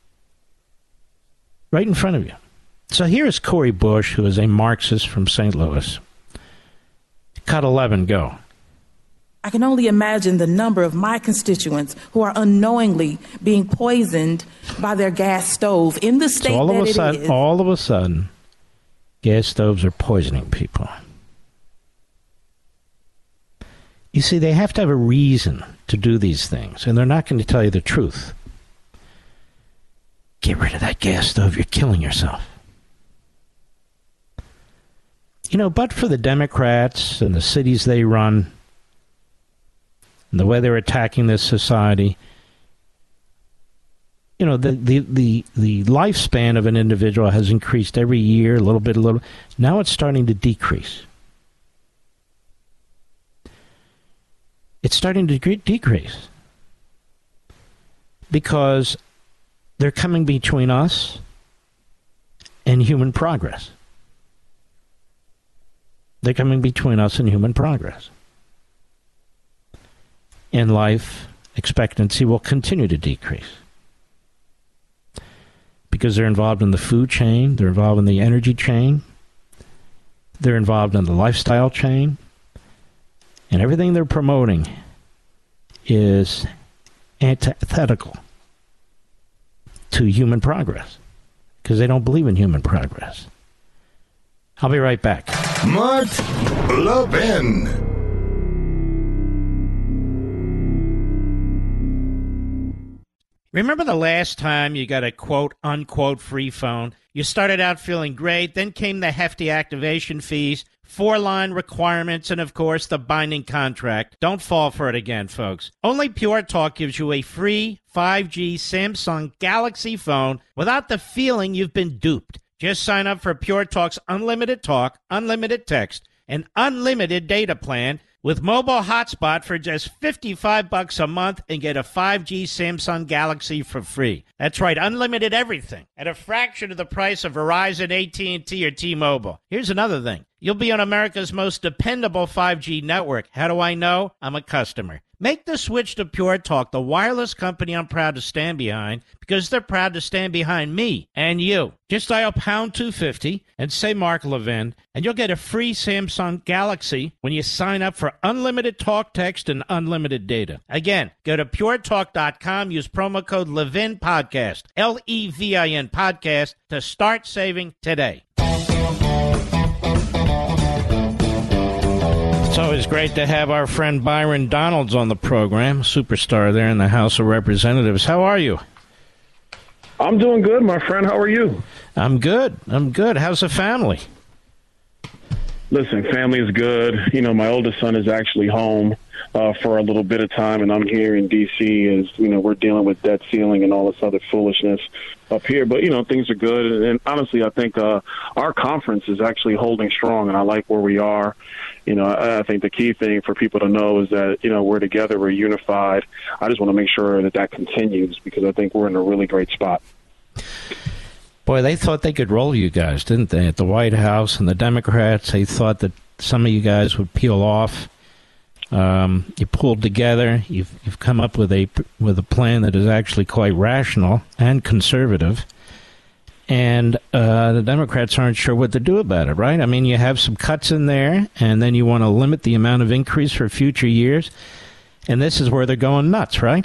Right in front of you. So here is Cori Bush, who is a Marxist from St. Louis. Cut 11, go. I can only imagine the number of my constituents who are unknowingly being poisoned by their gas stove in the state so that it is. All of a sudden, gas stoves are poisoning people. You see, they have to have a reason to do these things, and they're not going to tell you the truth. Get rid of that gas stove, you're killing yourself. You know, but for the Democrats and the cities they run, and the way they're attacking this society, you know, the lifespan of an individual has increased every year, a little bit. Now it's starting to decrease. It's starting to decrease because they're coming between us and human progress. They're coming between us and human progress. And life expectancy will continue to decrease because they're involved in the food chain, they're involved in the energy chain, they're involved in the lifestyle chain, and everything they're promoting is antithetical to human progress because they don't believe in human progress. I'll be right back. Mark Levin. Remember the last time you got a quote-unquote free phone? You started out feeling great, then came the hefty activation fees, 4-line requirements, and of course the binding contract. Don't fall for it again, folks. Only Pure Talk gives you a free 5G Samsung Galaxy phone without the feeling you've been duped. Just sign up for Pure Talk's unlimited talk, unlimited text, and unlimited data plan with mobile hotspot for just $55 a month and get a 5G Samsung Galaxy for free. That's right, unlimited everything at a fraction of the price of Verizon, AT&T, or T-Mobile. Here's another thing. You'll be on America's most dependable 5G network. How do I know? I'm a customer. Make the switch to Pure Talk, the wireless company I'm proud to stand behind, because they're proud to stand behind me and you. Just dial pound 250 and say Mark Levin, and you'll get a free Samsung Galaxy when you sign up for unlimited talk, text, and unlimited data. Again, go to puretalk.com, use promo code Levin Podcast, Levin Podcast, to start saving today. It's always great to have our friend Byron Donalds on the program, superstar there in the House of Representatives. How are you? I'm doing good, my friend. How are you? I'm good. How's the family? Listen, family is good. You know, my oldest son is actually home. for a little bit of time, and I'm here in D.C. as, we're dealing with debt ceiling and all this other foolishness up here. But, things are good. And honestly, I think our conference is actually holding strong, and I like where we are. I think the key thing for people to know is that, we're together, we're unified. I just want to make sure that continues, because I think we're in a really great spot. Boy, they thought they could roll you guys, didn't they? At the White House and the Democrats, they thought that some of you guys would peel off. You pulled together. You've come up with a plan that is actually quite rational and conservative. And the Democrats aren't sure what to do about it, right? I mean, you have some cuts in there, and then you want to limit the amount of increase for future years. And this is where they're going nuts, right?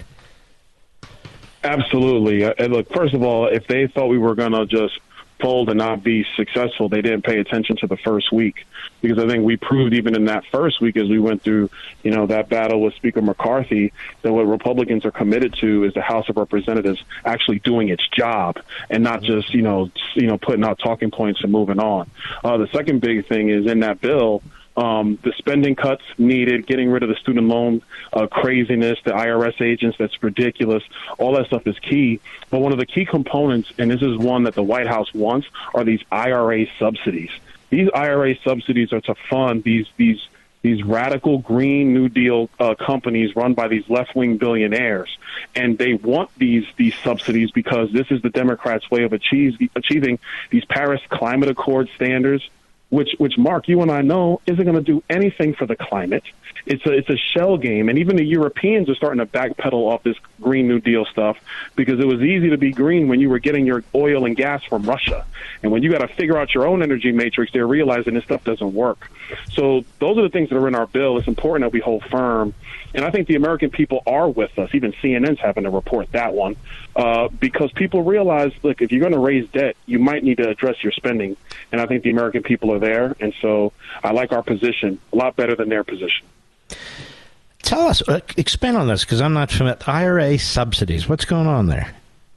Absolutely. And look, first of all, if they thought we were going to just fold and not be successful, they didn't pay attention to the first week, because I think we proved even in that first week, as we went through, that battle with Speaker McCarthy, that what Republicans are committed to is the House of Representatives actually doing its job and not just, putting out talking points and moving on. The second big thing is in that bill, the spending cuts needed, getting rid of the student loan craziness, the IRS agents, that's ridiculous. All that stuff is key. But one of the key components, and this is one that the White House wants, are these IRA subsidies. These IRA subsidies are to fund these radical Green New Deal companies run by these left-wing billionaires. And they want these subsidies because this is the Democrats' way of achieving these Paris Climate Accord standards, which Mark, you and I know, isn't going to do anything for the climate. It's a shell game, and even the Europeans are starting to backpedal off this Green New Deal stuff, because it was easy to be green when you were getting your oil and gas from Russia. And when you got to figure out your own energy matrix, they're realizing this stuff doesn't work. So those are the things that are in our bill. It's important that we hold firm. And I think the American people are with us. Even CNN's having to report that one, because people realize, look, if you're going to raise debt, you might need to address your spending. And I think the American people are there. And so I like our position a lot better than their position. Tell us, expand on this, because I'm not familiar. IRA subsidies, what's going on there?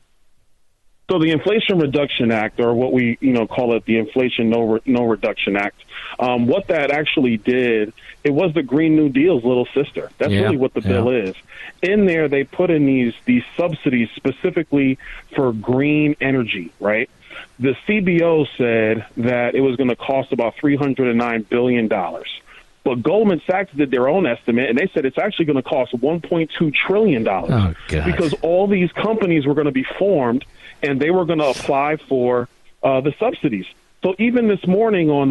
So the Inflation Reduction Act, or what we call it the Inflation No Reduction Act, what that actually did, it was the Green New Deal's little sister. That's really what the bill is. In there, they put in these subsidies specifically for green energy, right? The CBO said that it was going to cost about $309 billion. But Goldman Sachs did their own estimate, and they said it's actually going to cost $1.2 trillion. Oh, God. Because all these companies were going to be formed, and they were going to apply for the subsidies. So even this morning on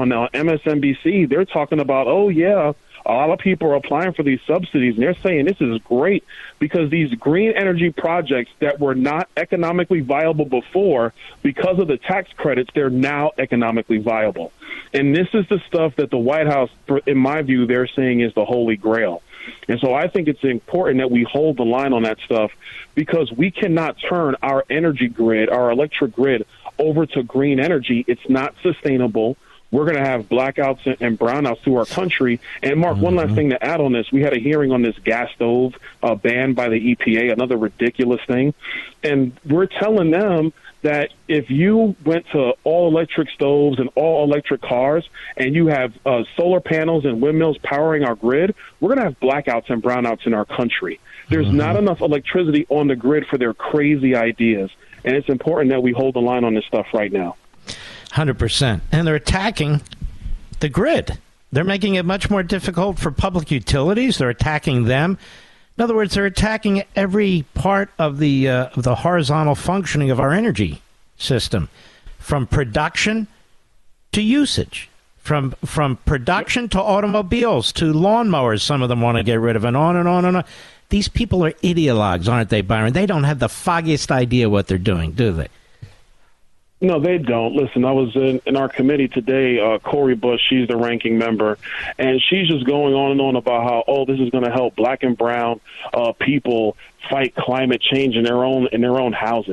MSNBC, they're talking about, a lot of people are applying for these subsidies, and they're saying this is great because these green energy projects that were not economically viable before, because of the tax credits, they're now economically viable. And this is the stuff that the White House, in my view, they're saying is the holy grail. And so I think it's important that we hold the line on that stuff, because we cannot turn our energy grid, our electric grid, over to green energy. It's not sustainable. We're going to have blackouts and brownouts through our country. And, Mark, one last thing to add on this. We had a hearing on this gas stove banned by the EPA, another ridiculous thing. And we're telling them that if you went to all-electric stoves and all-electric cars and you have solar panels and windmills powering our grid, we're going to have blackouts and brownouts in our country. There's not enough electricity on the grid for their crazy ideas. And it's important that we hold the line on this stuff right now. 100%. And they're attacking the grid. They're making it much more difficult for public utilities. They're attacking them. In other words, they're attacking every part of the horizontal functioning of our energy system, from production to usage, from production to automobiles to lawnmowers. Some of them want to get rid of, and on and on and on. These people are ideologues, aren't they, Byron? They don't have the foggiest idea what they're doing, do they? No, they don't. Listen, I was in our committee today, Cori Bush, she's the ranking member, and she's just going on and on about how, this is going to help black and brown people fight climate change in their own houses.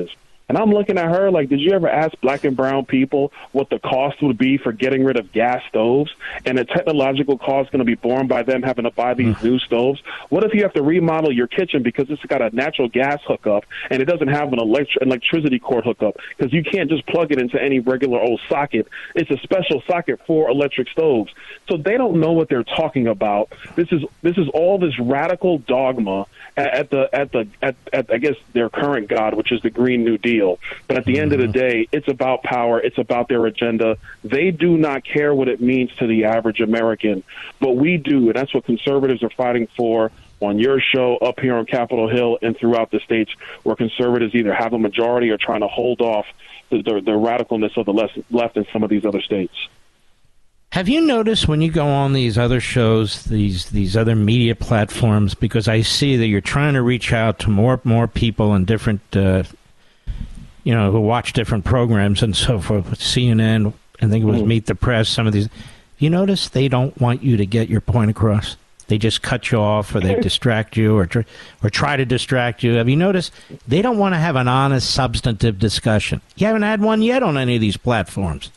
And I'm looking at her like, did you ever ask black and brown people what the cost would be for getting rid of gas stoves? And the technological cost going to be borne by them having to buy these new stoves? What if you have to remodel your kitchen because it's got a natural gas hookup and it doesn't have an electricity cord hookup? Because you can't just plug it into any regular old socket. It's a special socket for electric stoves. So they don't know what they're talking about. This is all this radical dogma at I guess their current God, which is the Green New Deal. But at the end of the day, it's about power. It's about their agenda. They do not care what it means to the average American, but we do, and that's what conservatives are fighting for on your show up here on Capitol Hill and throughout the states where conservatives either have a majority or trying to hold off the radicalness of the left in some of these other states. Have you noticed when you go on these other shows, these other media platforms, because I see that you're trying to reach out to more people in different, who watch different programs and so forth, CNN, I think it was Meet the Press, some of these. You notice they don't want you to get your point across? They just cut you off, or they distract you, or try to distract you. Have you noticed they don't want to have an honest, substantive discussion? You haven't had one yet on any of these platforms.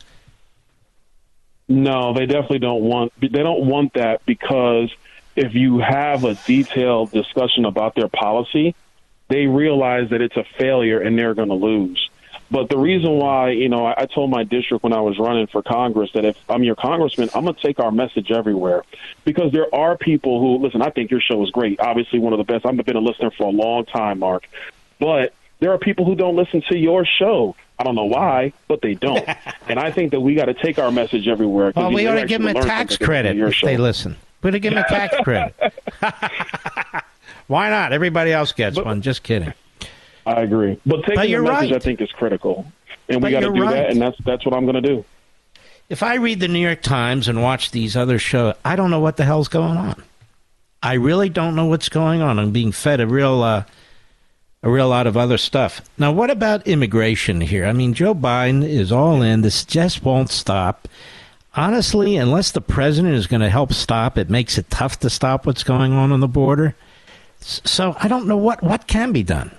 No, they definitely don't want. They don't want that, because if you have a detailed discussion about their policy, they realize that it's a failure and they're going to lose. But the reason why, I told my district when I was running for Congress that if I'm your congressman, I'm going to take our message everywhere, because there are people who listen. I think your show is great. Obviously, one of the best. I've been a listener for a long time, Mark. But there are people who don't listen to your show. I don't know why, but they don't. And I think that we got to take our message everywhere. Well, we ought to give them a tax credit if they listen. We ought to give them a tax credit. Why not? Everybody else gets one. Just kidding. I agree. But taking the message, I think, is critical. And we got to do that, and that's what I'm going to do. If I read the New York Times and watch these other shows, I don't know what the hell's going on. I really don't know what's going on. I'm being fed a real lot of other stuff. Now, what about immigration here? I mean, Joe Biden is all in. This just won't stop. Honestly, unless the president is going to help stop, it makes it tough to stop what's going on the border. So I don't know what can be done.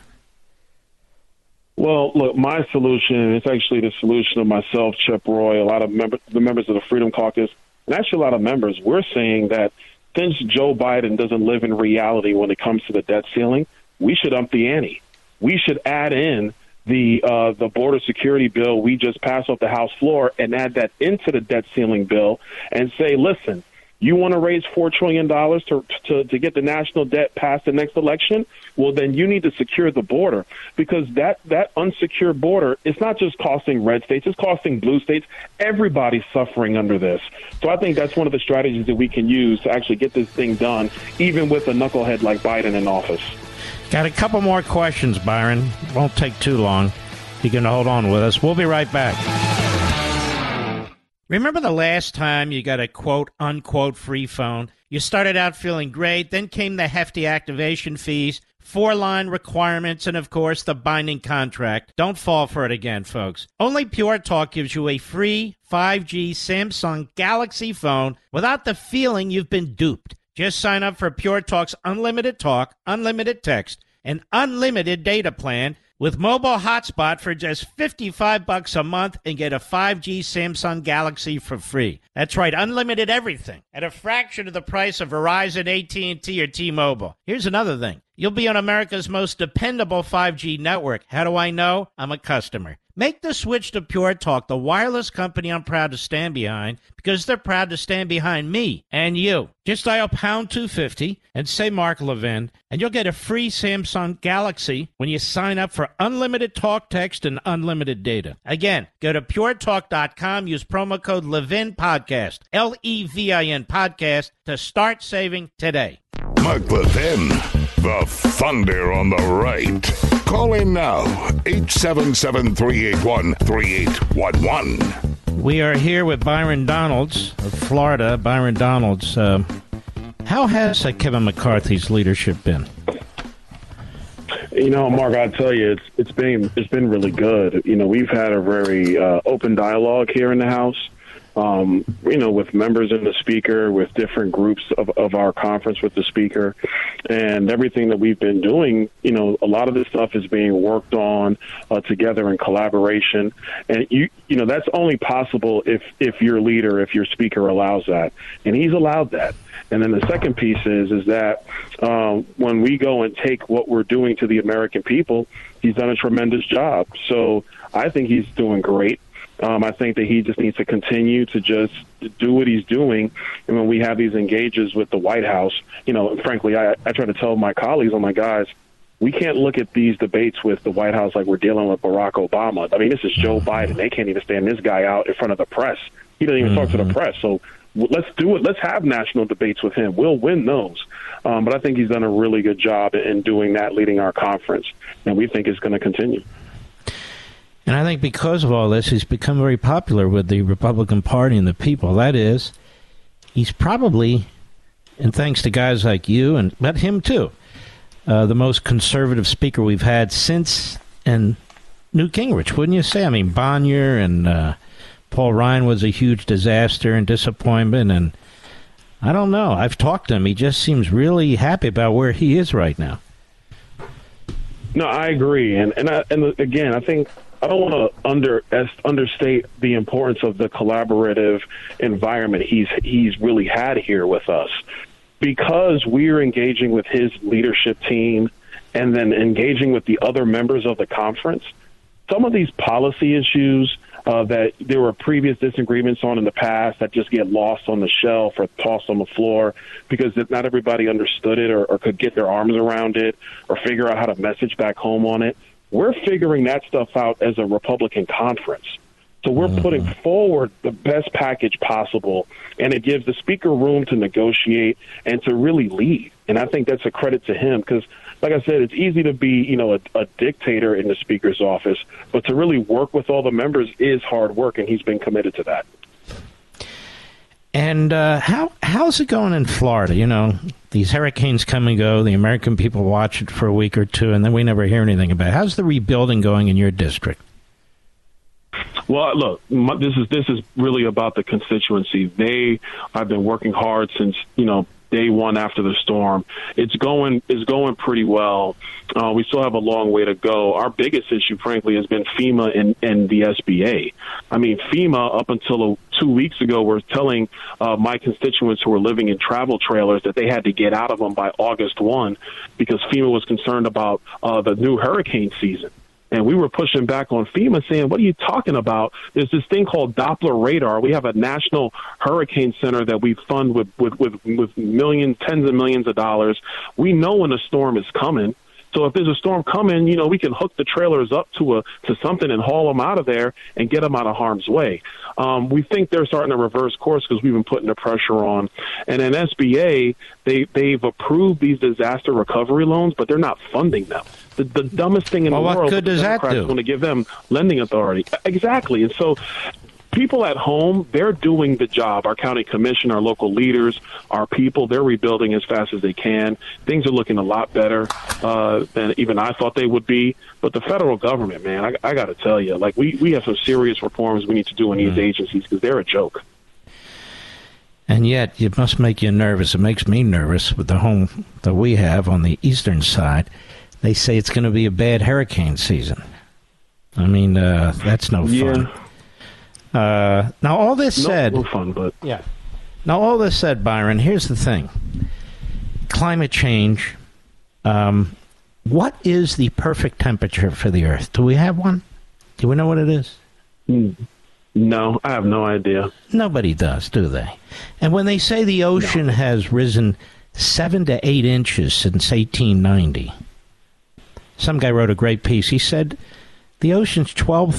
Well, look, my solution is actually the solution of myself, Chip Roy, a lot of the members of the Freedom Caucus, and actually a lot of members. We're saying that since Joe Biden doesn't live in reality when it comes to the debt ceiling, we should up the ante. We should add in the border security bill we just passed off the House floor and add that into the debt ceiling bill and say, listen, you want to raise $4 trillion to get the national debt past the next election? Well, then you need to secure the border, because that unsecured border is not just costing red states, it's costing blue states. Everybody's suffering under this. So I think that's one of the strategies that we can use to actually get this thing done, even with a knucklehead like Biden in office. Got a couple more questions, Byron. Won't take too long. You can hold on with us. We'll be right back. Remember the last time you got a quote-unquote free phone? You started out feeling great, then came the hefty activation fees, 4-line requirements, and, of course, the binding contract. Don't fall for it again, folks. Only Pure Talk gives you a free 5G Samsung Galaxy phone without the feeling you've been duped. Just sign up for Pure Talk's unlimited talk, unlimited text, and unlimited data plan with mobile hotspot for just $55 a month and get a 5G Samsung Galaxy for free. That's right, unlimited everything at a fraction of the price of Verizon, AT&T, or T-Mobile. Here's another thing. You'll be on America's most dependable 5G network. How do I know? I'm a customer. Make the switch to Pure Talk, the wireless company I'm proud to stand behind, because they're proud to stand behind me and you. Just dial pound 250 and say Mark Levin, and you'll get a free Samsung Galaxy when you sign up for unlimited talk, text, and unlimited data. Again, go to puretalk.com, use promo code Levin Podcast, Levin Podcast, to start saving today. Mark Levin, the thunder on the right. Call in now, 877-381-3811. We are here with Byron Donalds of Florida. Byron Donalds, how has Kevin McCarthy's leadership been? Mark, I'll tell you, it's been really good. We've had a very open dialogue here in the House. with members and the speaker, with different groups of our conference with the speaker, and everything that we've been doing, a lot of this stuff is being worked on together in collaboration. And that's only possible if your leader, if your speaker allows that. And he's allowed that. And then the second piece is that when we go and take what we're doing to the American people, he's done a tremendous job. So I think he's doing great. I think that he just needs to continue to just do what he's doing. And when we have these engages with the White House, frankly, I try to tell my colleagues, I'm like, guys, we can't look at these debates with the White House like we're dealing with Barack Obama. I mean, this is Joe Biden. They can't even stand this guy out in front of the press. He doesn't even talk to the press. So let's do it. Let's have national debates with him. We'll win those. But I think he's done a really good job in doing that, leading our conference. And we think it's going to continue. And I think because of all this, he's become very popular with the Republican Party and the people. That is, he's probably, and thanks to guys like you, but him too, the most conservative speaker we've had since and Newt Gingrich, wouldn't you say? I mean, Bonnier and Paul Ryan was a huge disaster and disappointment, and I don't know. I've talked to him. He just seems really happy about where he is right now. No, I agree. And again, I think I don't want to understate the importance of the collaborative environment he's really had here with us, because we're engaging with his leadership team and then engaging with the other members of the conference. Some of these policy issues that there were previous disagreements on in the past that just get lost on the shelf or tossed on the floor because not everybody understood it or could get their arms around it or figure out how to message back home on it. We're figuring that stuff out as a Republican conference. So we're putting forward the best package possible, and it gives the speaker room to negotiate and to really lead. And I think that's a credit to him because, like I said, it's easy to be, a dictator in the speaker's office, but to really work with all the members is hard work, and he's been committed to that. And how's it going in Florida? These hurricanes come and go. The American people watch it for a week or two, and then we never hear anything about it. How's the rebuilding going in your district? Well, look, this is really about the constituency. They have been working hard since, day one after the storm. It's going pretty well. We still have a long way to go. Our biggest issue, frankly, has been FEMA and the SBA. I mean, FEMA, up until 2 weeks ago, were telling my constituents who were living in travel trailers that they had to get out of them by August 1 because FEMA was concerned about the new hurricane season. And we were pushing back on FEMA saying, what are you talking about? There's this thing called Doppler radar. We have a national hurricane center that we fund with millions, tens of millions of dollars. We know when a storm is coming. So if there's a storm coming, we can hook the trailers up to something and haul them out of there and get them out of harm's way. We think they're starting to reverse course because we've been putting the pressure on. And then SBA, they've approved these disaster recovery loans, but they're not funding them. The dumbest thing in the world. What good does that do? Want to give them lending authority. Exactly. And so people at home, they're doing the job. Our county commission, our local leaders, our people, they're rebuilding as fast as they can. Things are looking a lot better than even I thought they would be. But the federal government, man, I got to tell you, we have some serious reforms we need to do in these agencies because they're a joke. And yet, it must make you nervous. It makes me nervous with the home that we have on the eastern side. They say it's going to be a bad hurricane season. I mean, that's no fun. Now, all this said... No fun, but... Yeah. Now, all this said, Byron, here's the thing. Climate change. What is the perfect temperature for the Earth? Do we have one? Do we know what it is? No, I have no idea. Nobody does, do they? And when they say the ocean has risen 7 to 8 inches since 1890... Some guy wrote a great piece. He said the ocean's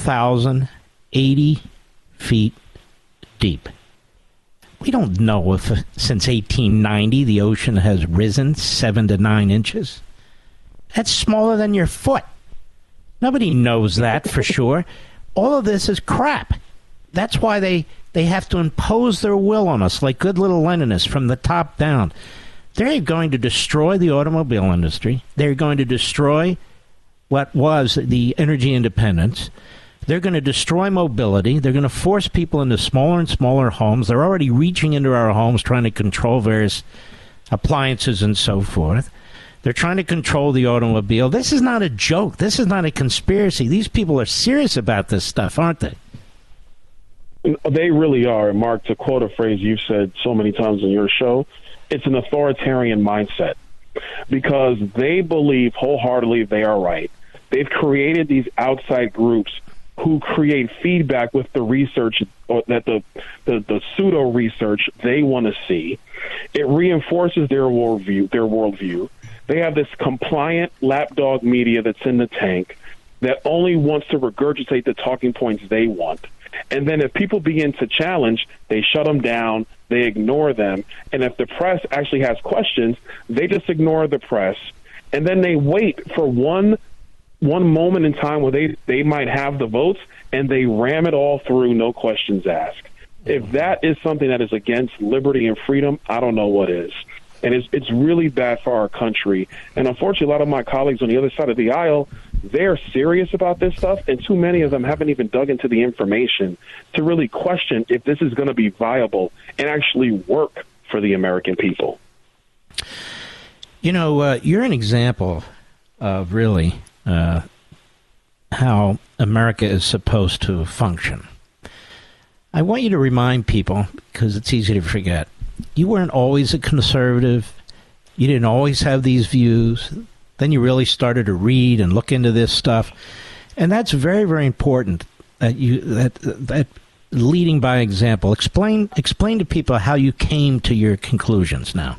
12,080 feet deep. We don't know if since 1890 the ocean has risen 7 to 9 inches. That's smaller than your foot. Nobody knows that for sure. All of this is crap. That's why they have to impose their will on us like good little Leninists from the top down. They're going to destroy the automobile industry. They're going to destroy what was the energy independence. They're going to destroy mobility. They're going to force people into smaller and smaller homes. They're already reaching into our homes, trying to control various appliances and so forth. They're trying to control the automobile. This is not a joke. This is not a conspiracy. These people are serious about this stuff, aren't they? They really are. And Mark, to quote a phrase you've said so many times on your show, it's an authoritarian mindset because they believe wholeheartedly they are right. They've created these outside groups who create feedback with the research that the pseudo research they want to see. It reinforces their worldview. They have this compliant lapdog media that's in the tank that only wants to regurgitate the talking points they want. And then if people begin to challenge, they shut them down, they ignore them. And if the press actually has questions, they just ignore the press. And then they wait for one moment in time where they might have the votes, and they ram it all through, no questions asked. If that is something that is against liberty and freedom, I don't know what is. And it's really bad for our country. And unfortunately, a lot of my colleagues on the other side of the aisle, they're serious about this stuff, and too many of them haven't even dug into the information to really question if this is going to be viable and actually work for the American people. You know, you're an example of really how America is supposed to function. I want you to remind people, because it's easy to forget, you weren't always a conservative. You didn't always have these views. Then you really started to read and look into this stuff. And that's very, very important that that leading by example. Explain to people how you came to your conclusions now.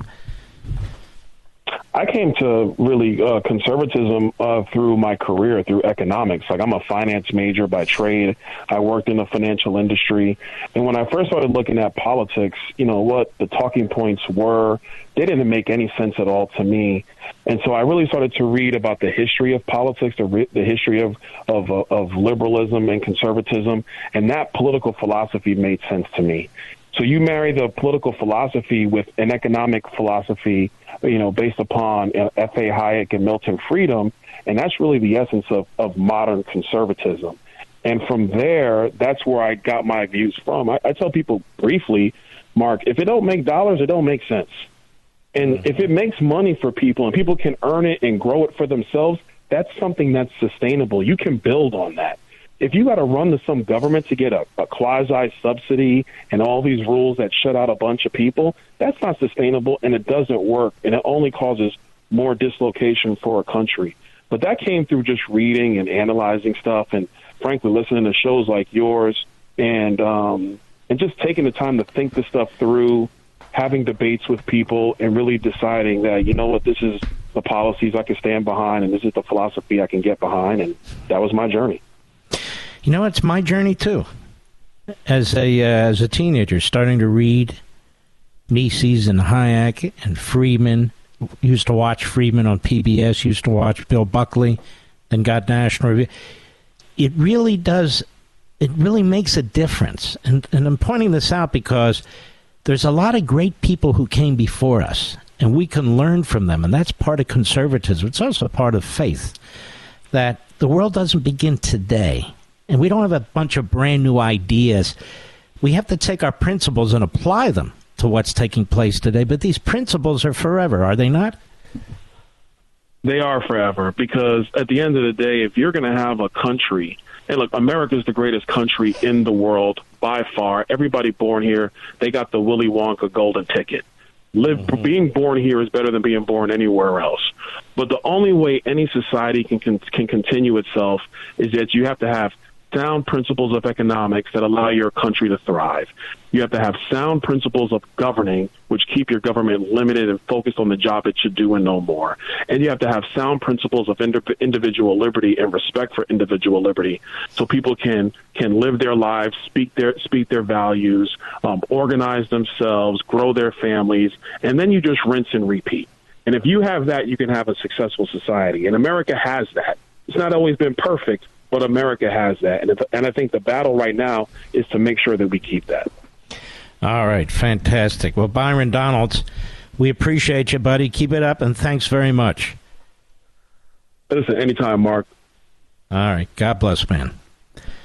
I came to really conservatism through my career, through economics. Like, I'm a finance major by trade. I worked in the financial industry. And when I first started looking at politics, you know, what the talking points were, they didn't make any sense at all to me. And so I really started to read about the history of politics, the history of liberalism and conservatism, and that political philosophy made sense to me. So you marry the political philosophy with an economic philosophy, you know, based upon F.A. Hayek and Milton Friedman, and that's really the essence of modern conservatism. And from there, that's where I got my views from. I tell people briefly, Mark, if it don't make dollars, it don't make sense. And if it makes money for people and people can earn it and grow it for themselves, that's something that's sustainable. You can build on that. If you got to run to some government to get a quasi-subsidy and all these rules that shut out a bunch of people, that's not sustainable, and it doesn't work, and it only causes more dislocation for a country. But that came through just reading and analyzing stuff and, frankly, listening to shows like yours and just taking the time to think this stuff through, having debates with people, and really deciding that, you know what, this is the policies I can stand behind, and this is the philosophy I can get behind, and that was my journey. You know, it's my journey too. As a teenager, starting to read Mises and Hayek and Friedman. Used to watch Friedman on PBS. Used to watch Bill Buckley. Then got National Review. It really does. It really makes a difference. And I'm pointing this out because there's a lot of great people who came before us, and we can learn from them. And that's part of conservatism. It's also part of faith. That the world doesn't begin today. And we don't have a bunch of brand new ideas. We have to take our principles and apply them to what's taking place today. But these principles are forever, are they not? They are forever, because at the end of the day, if you're going to have a country, and look, America is the greatest country in the world by far. Everybody born here, they got the Willy Wonka golden ticket. Being born here is better than being born anywhere else. But the only way any society can continue itself is that you have to have sound principles of economics that allow your country to thrive. You have to have sound principles of governing, which keep your government limited and focused on the job it should do and no more. And you have to have sound principles of individual liberty and respect for individual liberty, so people can live their lives, speak their values, organize themselves, grow their families, and then you just rinse and repeat. And if you have that, you can have a successful society. And America has that. It's not always been perfect, but America has that. And I think the battle right now is to make sure that we keep that. All right. Fantastic. Well, Byron Donalds, we appreciate you, buddy. Keep it up, and thanks very much. Listen, anytime, Mark. All right. God bless, man.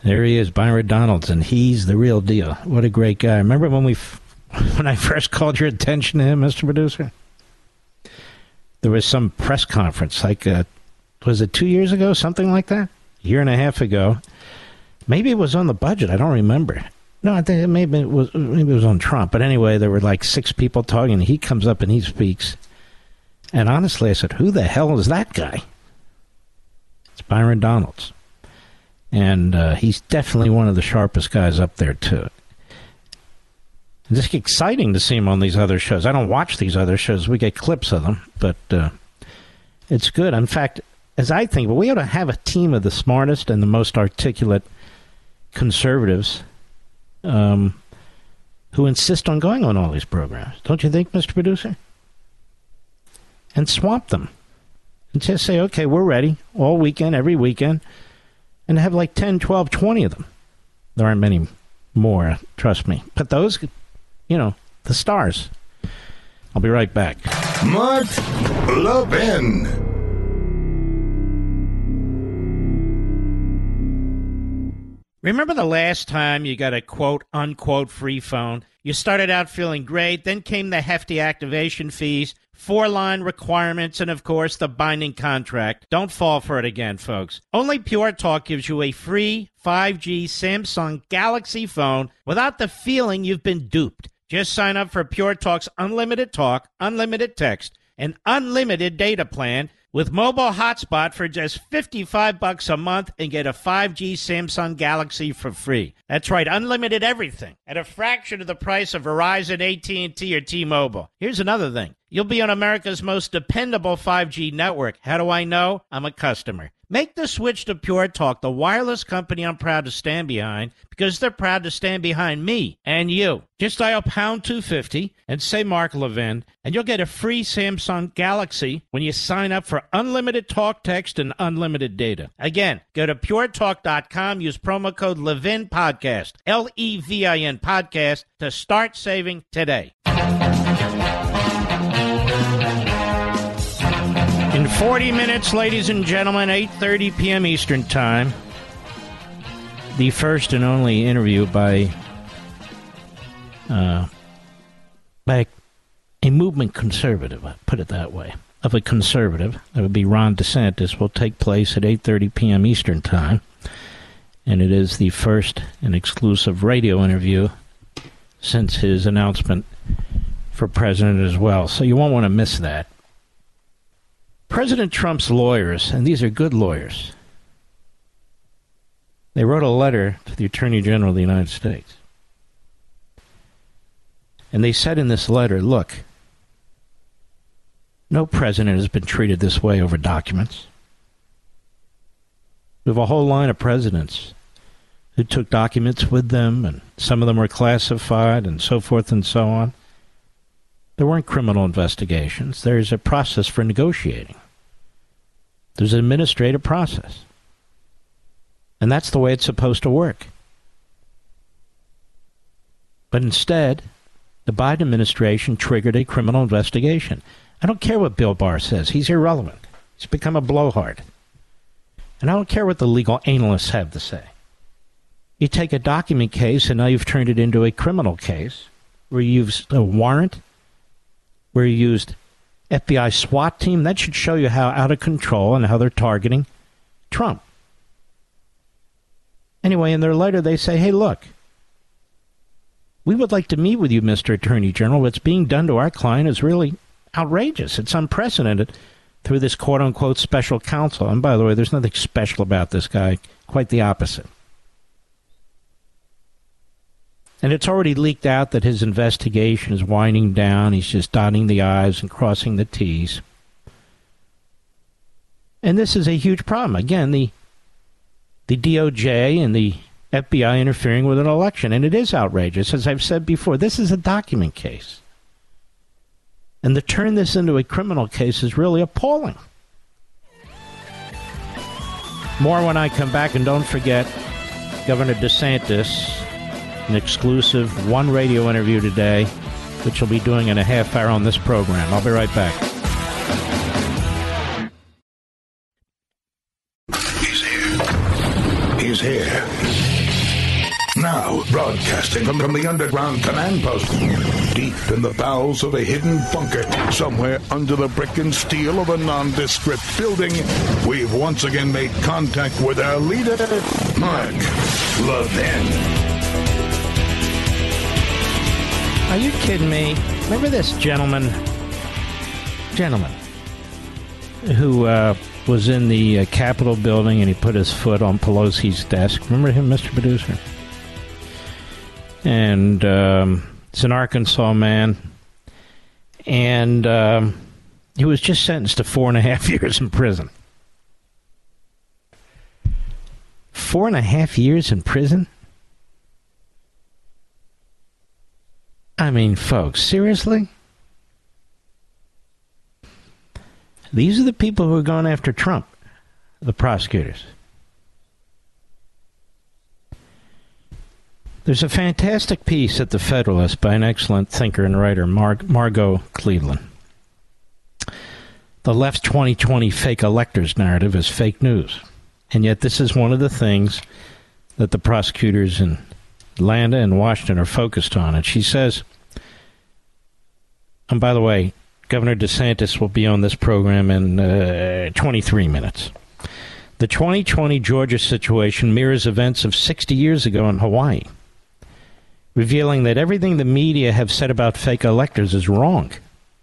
There he is, Byron Donaldson. He's the real deal. What a great guy. Remember when I first called your attention to him, Mr. Producer? There was some press conference, was it 2 years ago, something like that? A year and a half ago. Maybe it was on the budget. I don't remember. No, I think maybe it was on Trump. But anyway, there were like 6 people talking. He comes up and he speaks. And honestly, I said, who the hell is that guy? It's Byron Donalds. And he's definitely one of the sharpest guys up there, too. It's just exciting to see him on these other shows. I don't watch these other shows. We get clips of them, but it's good. In fact, as I think, we ought to have a team of the smartest and the most articulate conservatives who insist on going on all these programs. Don't you think, Mr. Producer? And swamp them. And just say, okay, we're ready all weekend, every weekend. And have like 10, 12, 20 of them. There aren't many more, trust me. But those, the stars. I'll be right back. Mark Levin. Remember the last time you got a quote-unquote free phone? You started out feeling great, then came the hefty activation fees, 4-line requirements, and of course, the binding contract. Don't fall for it again, folks. Only Pure Talk gives you a free 5G Samsung Galaxy phone without the feeling you've been duped. Just sign up for Pure Talk's unlimited talk, unlimited text, and unlimited data plan with mobile hotspot for just $55 a month and get a 5G Samsung Galaxy for free. That's right, unlimited everything at a fraction of the price of Verizon, AT&T, or T-Mobile. Here's another thing. You'll be on America's most dependable 5G network. How do I know? I'm a customer. Make the switch to Pure Talk, the wireless company I'm proud to stand behind, because they're proud to stand behind me and you. Just dial pound 250 and say Mark Levin, and you'll get a free Samsung Galaxy when you sign up for unlimited talk, text, and unlimited data. Again, go to puretalk.com, use promo code Levin Podcast, Levin Podcast, to start saving today. In 40 minutes, ladies and gentlemen, 8:30 p.m. Eastern Time, the first and only interview by a movement conservative, I'll put it that way, of a conservative, that would be Ron DeSantis, will take place at 8:30 p.m. Eastern Time. And it is the first and exclusive radio interview since his announcement for president as well. So you won't want to miss that. President Trump's lawyers, and these are good lawyers, they wrote a letter to the Attorney General of the United States. And they said in this letter, look, no president has been treated this way over documents. We have a whole line of presidents who took documents with them, and some of them were classified, and so forth and so on. There weren't criminal investigations. There's a process for negotiating. There's an administrative process. And that's the way it's supposed to work. But instead, the Biden administration triggered a criminal investigation. I don't care what Bill Barr says. He's irrelevant. He's become a blowhard. And I don't care what the legal analysts have to say. You take a document case and now you've turned it into a criminal case where you used a warrant, where you used FBI SWAT team. That should show you how out of control and how they're targeting Trump. Anyway, in their letter, they say, hey, look, we would like to meet with you, Mr. Attorney General. What's being done to our client is really outrageous. It's unprecedented through this quote-unquote special counsel. And by the way, there's nothing special about this guy. Quite the opposite. And it's already leaked out that his investigation is winding down. He's just dotting the I's and crossing the T's. And this is a huge problem. Again, the DOJ and the FBI interfering with an election. And it is outrageous. As I've said before, this is a document case. And to turn this into a criminal case is really appalling. More when I come back. And don't forget, Governor DeSantis, an exclusive one radio interview today, which he'll be doing in a half hour on this program. I'll be right back. He's here. Now, broadcasting from the underground command post, deep in the bowels of a hidden bunker, somewhere under the brick and steel of a nondescript building, we've once again made contact with our leader, Mark Levin. Are you kidding me? Remember this gentleman who was in the Capitol building and he put his foot on Pelosi's desk? Remember him, Mr. Producer? And it's an Arkansas man. And he was just sentenced to 4.5 years in prison. 4.5 years in prison? I mean, folks, seriously? These are the people who are going after Trump, the prosecutors. There's a fantastic piece at The Federalist by an excellent thinker and writer, Margot Cleveland. The left's 2020 fake electors narrative is fake news. And yet this is one of the things that the prosecutors in Atlanta and Washington are focused on. And she says, and by the way, Governor DeSantis will be on this program in 23 minutes. The 2020 Georgia situation mirrors events of 60 years ago in Hawaii, revealing that everything the media have said about fake electors is wrong.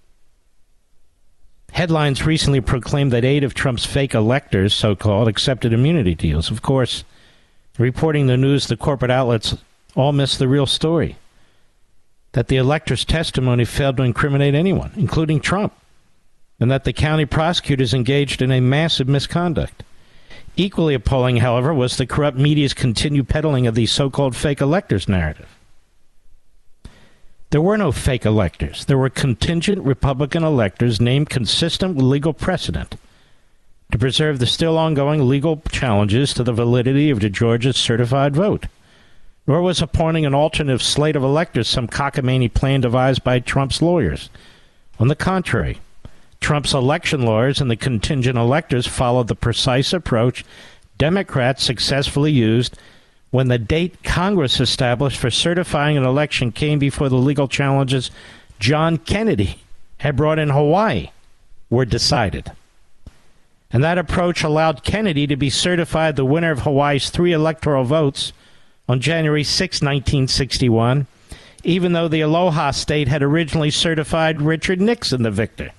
Headlines recently proclaimed that 8 of Trump's fake electors, so-called, accepted immunity deals. Of course, reporting the news, the corporate outlets all missed the real story, that the electors' testimony failed to incriminate anyone, including Trump, and that the county prosecutors engaged in a massive misconduct. Equally appalling, however, was the corrupt media's continued peddling of the so-called fake electors narrative. There were no fake electors. There were contingent Republican electors named consistent with legal precedent to preserve the still ongoing legal challenges to the validity of the Georgia certified vote. Nor was appointing an alternate slate of electors some cockamamie plan devised by Trump's lawyers. On the contrary, Trump's election lawyers and the contingent electors followed the precise approach Democrats successfully used when the date Congress established for certifying an election came before the legal challenges John Kennedy had brought in Hawaii were decided. And that approach allowed Kennedy to be certified the winner of Hawaii's 3 electoral votes on January 6, 1961, even though the Aloha State had originally certified Richard Nixon the victor.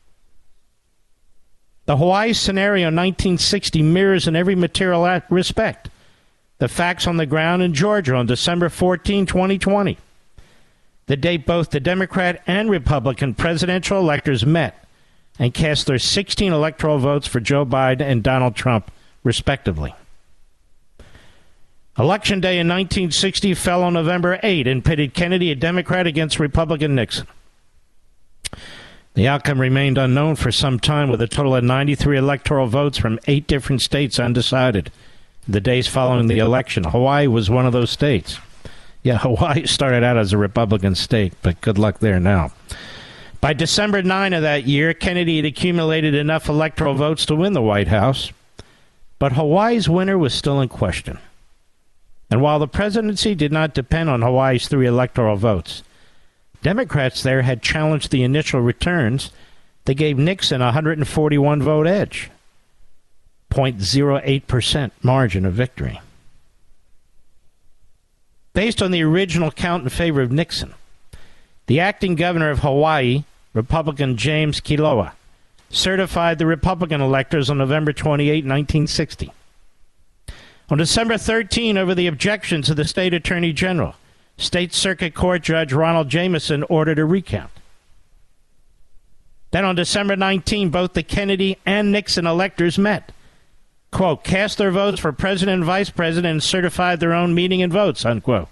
The Hawaii scenario in 1960 mirrors in every material respect the facts on the ground in Georgia on December 14, 2020, the date both the Democrat and Republican presidential electors met and cast their 16 electoral votes for Joe Biden and Donald Trump, respectively. Election day in 1960 fell on November 8 and pitted Kennedy, a Democrat, against Republican Nixon. The outcome remained unknown for some time, with a total of 93 electoral votes from 8 different states undecided. The days following the election, Hawaii was one of those states. Yeah, Hawaii started out as a Republican state, but good luck there now. By December 9 of that year, Kennedy had accumulated enough electoral votes to win the White House, but Hawaii's winner was still in question. And while the presidency did not depend on Hawaii's 3 electoral votes, Democrats there had challenged the initial returns that gave Nixon a 141-vote edge. 0.08% margin of victory. Based on the original count in favor of Nixon, the acting governor of Hawaii, Republican James Kiloa, certified the Republican electors on November 28, 1960. On December 13, over the objections of the state attorney general, State Circuit Court Judge Ronald Jameson ordered a recount. Then on December 19, both the Kennedy and Nixon electors met, quote, cast their votes for president and vice president and certified their own meeting and votes, unquote.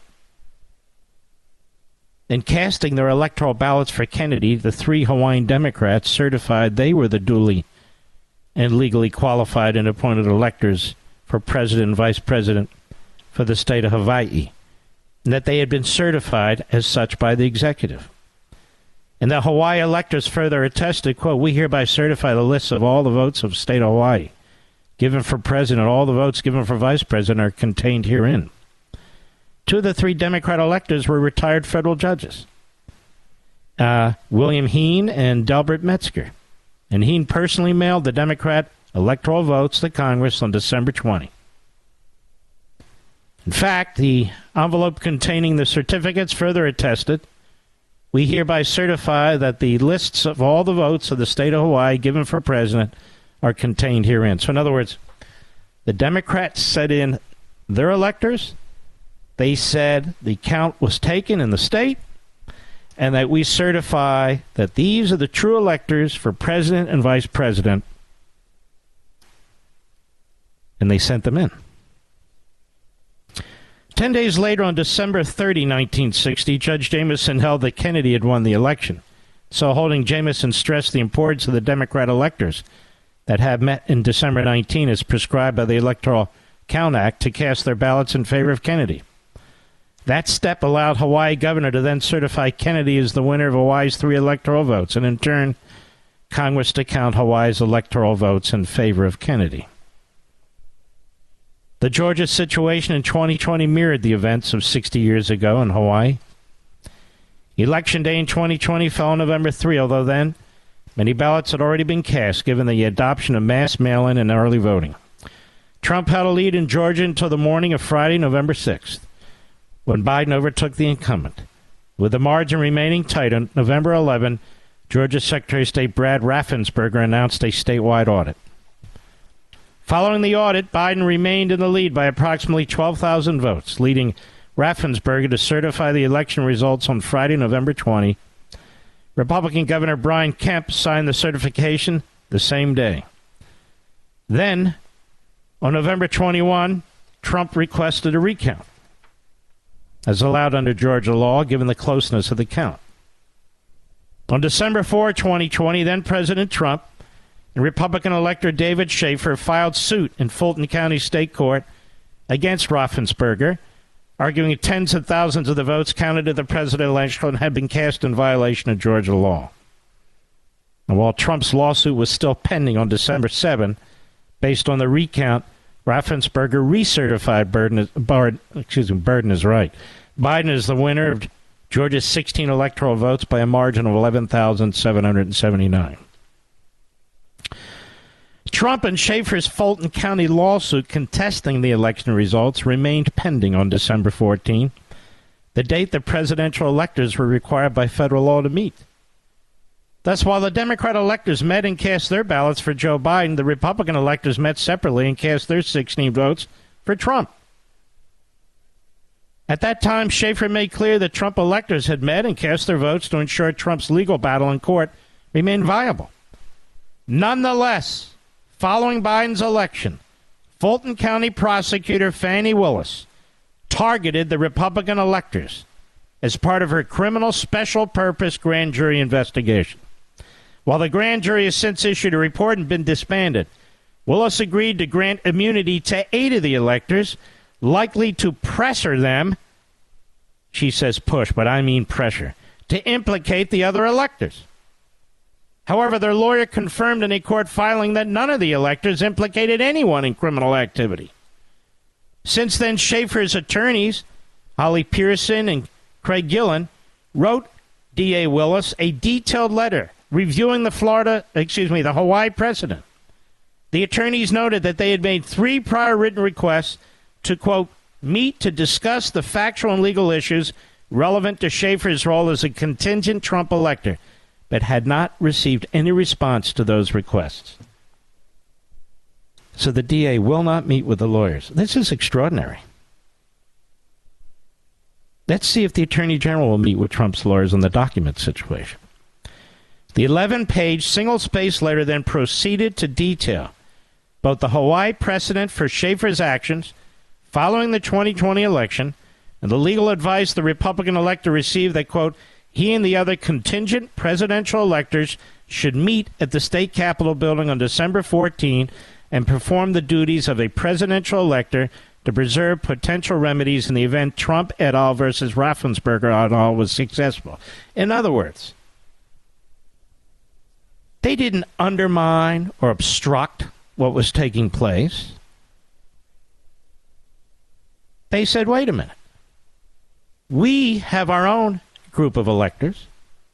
In casting their electoral ballots for Kennedy, the 3 Hawaiian Democrats certified they were the duly and legally qualified and appointed electors for president and vice president for the state of Hawaii, and that they had been certified as such by the executive. And the Hawaii electors further attested, quote, we hereby certify the lists of all the votes of the state of Hawaii, given for president, all the votes given for vice president are contained herein. 2 of the 3 Democrat electors were retired federal judges, William Heen and Delbert Metzger. And Heen personally mailed the Democrat electoral votes to Congress on December 20. In fact, the envelope containing the certificates further attested, "We hereby certify that the lists of all the votes of the state of Hawaii given for president are contained herein." So in other words, the Democrats set in their electors. They said the count was taken in the state, and that we certify that these are the true electors for president and vice president. And they sent them in. 10 days later, on December 30, 1960, Judge Jameson held that Kennedy had won the election. So holding, Jameson stressed the importance of the Democrat electors that had met in December 19 as prescribed by the Electoral Count Act to cast their ballots in favor of Kennedy. That step allowed Hawaii governor to then certify Kennedy as the winner of Hawaii's 3 electoral votes, and in turn, Congress to count Hawaii's electoral votes in favor of Kennedy. The Georgia situation in 2020 mirrored the events of 60 years ago in Hawaii. Election day in 2020 fell on November 3, although then many ballots had already been cast, given the adoption of mass mail-in and early voting. Trump held a lead in Georgia until the morning of Friday, November 6th, when Biden overtook the incumbent. With the margin remaining tight, on November 11, Georgia Secretary of State Brad Raffensperger announced a statewide audit. Following the audit, Biden remained in the lead by approximately 12,000 votes, leading Raffensperger to certify the election results on Friday, November 20. Republican Governor Brian Kemp signed the certification the same day. Then, on November 21, Trump requested a recount, as allowed under Georgia law, given the closeness of the count. On December 4, 2020, then President Trump and Republican elector David Schaefer filed suit in Fulton County State Court against Raffensperger, arguing tens of thousands of the votes counted at the presidential election had been cast in violation of Georgia law. And while Trump's lawsuit was still pending on December 7, based on the recount, Raffensperger recertified Burden is right. Biden is the winner of Georgia's 16 electoral votes by a margin of 11,779. Trump and Schaefer's Fulton County lawsuit contesting the election results remained pending on December 14, the date the presidential electors were required by federal law to meet. Thus, while the Democrat electors met and cast their ballots for Joe Biden, the Republican electors met separately and cast their 16 votes for Trump. At that time, Schaefer made clear that Trump electors had met and cast their votes to ensure Trump's legal battle in court remained viable. Nonetheless, following Biden's election, Fulton County prosecutor Fani Willis targeted the Republican electors as part of her criminal special purpose grand jury investigation. While the grand jury has since issued a report and been disbanded, Willis agreed to grant immunity to 8 of the electors, likely to pressure them, she says push, but I mean pressure, to implicate the other electors. However, their lawyer confirmed in a court filing that none of the electors implicated anyone in criminal activity. Since then, Schaefer's attorneys, Holly Pearson and Craig Gillen, wrote D.A. Willis a detailed letter reviewing the Hawaii precedent. The attorneys noted that they had made 3 prior written requests to, quote, meet to discuss the factual and legal issues relevant to Schaefer's role as a contingent Trump elector, but had not received any response to those requests. So the DA will not meet with the lawyers. This is extraordinary. Let's see if the Attorney General will meet with Trump's lawyers on the document situation. The 11-page single-space letter then proceeded to detail both the Hawaii precedent for Schaefer's actions following the 2020 election and the legal advice the Republican elector received that, quote, he and the other contingent presidential electors should meet at the state capitol building on December 14 and perform the duties of a presidential elector to preserve potential remedies in the event Trump et al. Versus Raffensperger et al. Was successful. In other words, they didn't undermine or obstruct what was taking place, they said, wait a minute. We have our own group of electors.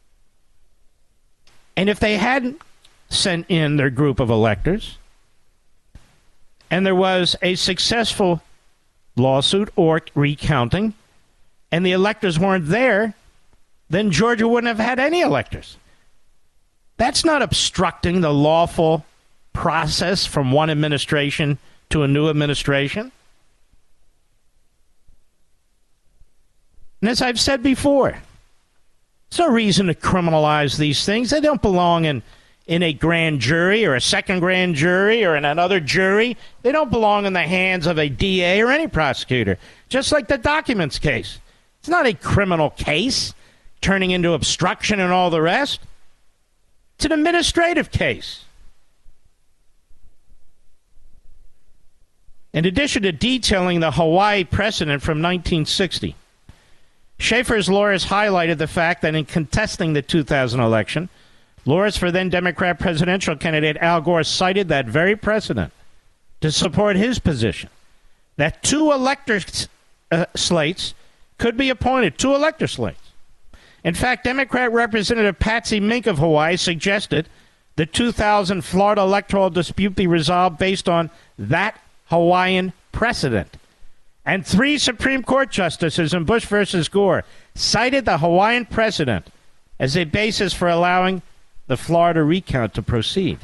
And if they hadn't sent in their group of electors, and there was a successful lawsuit or recounting, and the electors weren't there, then Georgia wouldn't have had any electors. That's not obstructing the lawful process from one administration to a new administration. And as I've said before, there's no reason to criminalize these things. They don't belong in a grand jury or a second grand jury or in another jury. They don't belong in the hands of a DA or any prosecutor, just like the documents case. It's not a criminal case turning into obstruction and all the rest. It's an administrative case. In addition to detailing the Hawaii precedent from 1960, Schaefer's lawyers highlighted the fact that in contesting the 2000 election, lawyers for then Democrat presidential candidate Al Gore cited that very precedent to support his position that two elector slates could be appointed, two elector slates. In fact, Democrat Representative Patsy Mink of Hawaii suggested the 2000 Florida electoral dispute be resolved based on that Hawaiian precedent. And 3 Supreme Court justices in Bush versus Gore cited the Hawaiian precedent as a basis for allowing the Florida recount to proceed.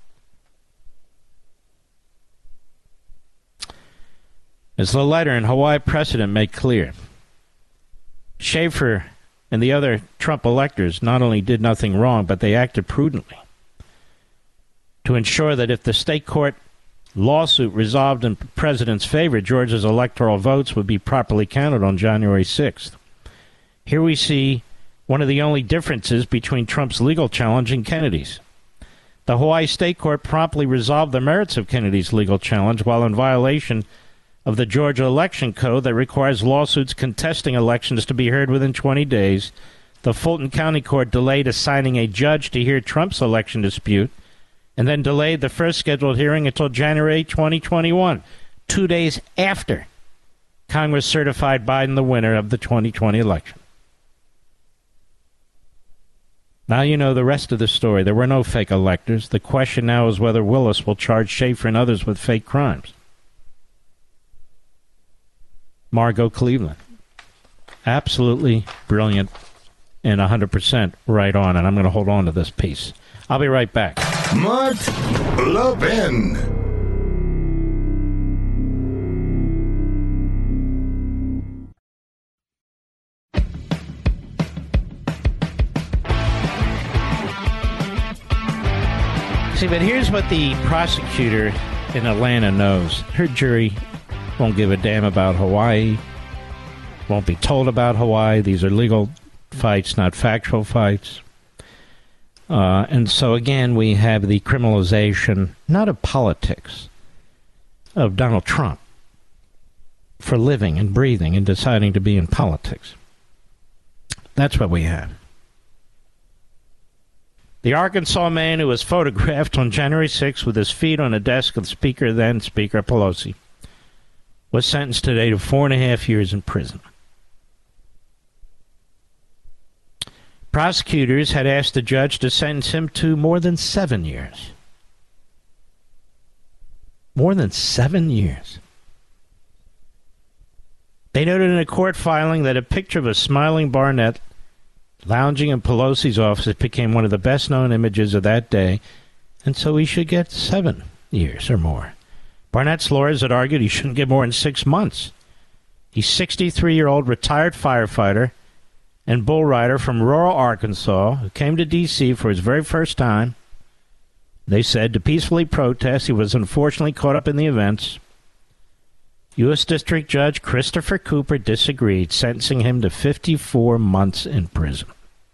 As the letter in Hawaii precedent made clear, Schaefer and the other Trump electors not only did nothing wrong, but they acted prudently to ensure that if the state court lawsuit resolved in the president's favor, Georgia's electoral votes would be properly counted on January 6th. Here we see one of the only differences between Trump's legal challenge and Kennedy's. The Hawaii State Court promptly resolved the merits of Kennedy's legal challenge while in violation of the Georgia Election Code that requires lawsuits contesting elections to be heard within 20 days. The Fulton County Court delayed assigning a judge to hear Trump's election dispute and then delayed the first scheduled hearing until January 2021, 2 days after Congress certified Biden the winner of the 2020 election. Now you know the rest of the story. There were no fake electors. The question now is whether Willis will charge Schaefer and others with fake crimes. Margot Cleveland. Absolutely brilliant and 100% right on, and I'm going to hold on to this piece. I'll be right back. Mark Levin. See, but here's what the prosecutor in Atlanta knows. Her jury won't give a damn about Hawaii, won't be told about Hawaii. These are legal fights, not factual fights. And so, again, we have the criminalization, not of politics, of Donald Trump for living and breathing and deciding to be in politics. That's what we have. The Arkansas man who was photographed on January 6th with his feet on the desk of then Speaker Pelosi was sentenced today to 4.5 years in prison. Prosecutors had asked the judge to sentence him to more than 7 years. More than 7 years. They noted in a court filing that a picture of a smiling Barnett lounging in Pelosi's office became one of the best-known images of that day, and so he should get 7 years or more. Barnett's lawyers had argued he shouldn't get more than 6 months. He's a 63-year-old retired firefighter and bull rider from rural Arkansas who came to D.C. for his very first time, they said, to peacefully protest. He was unfortunately caught up in the events. U.S. District Judge Christopher Cooper disagreed, sentencing him to 54 months in prison.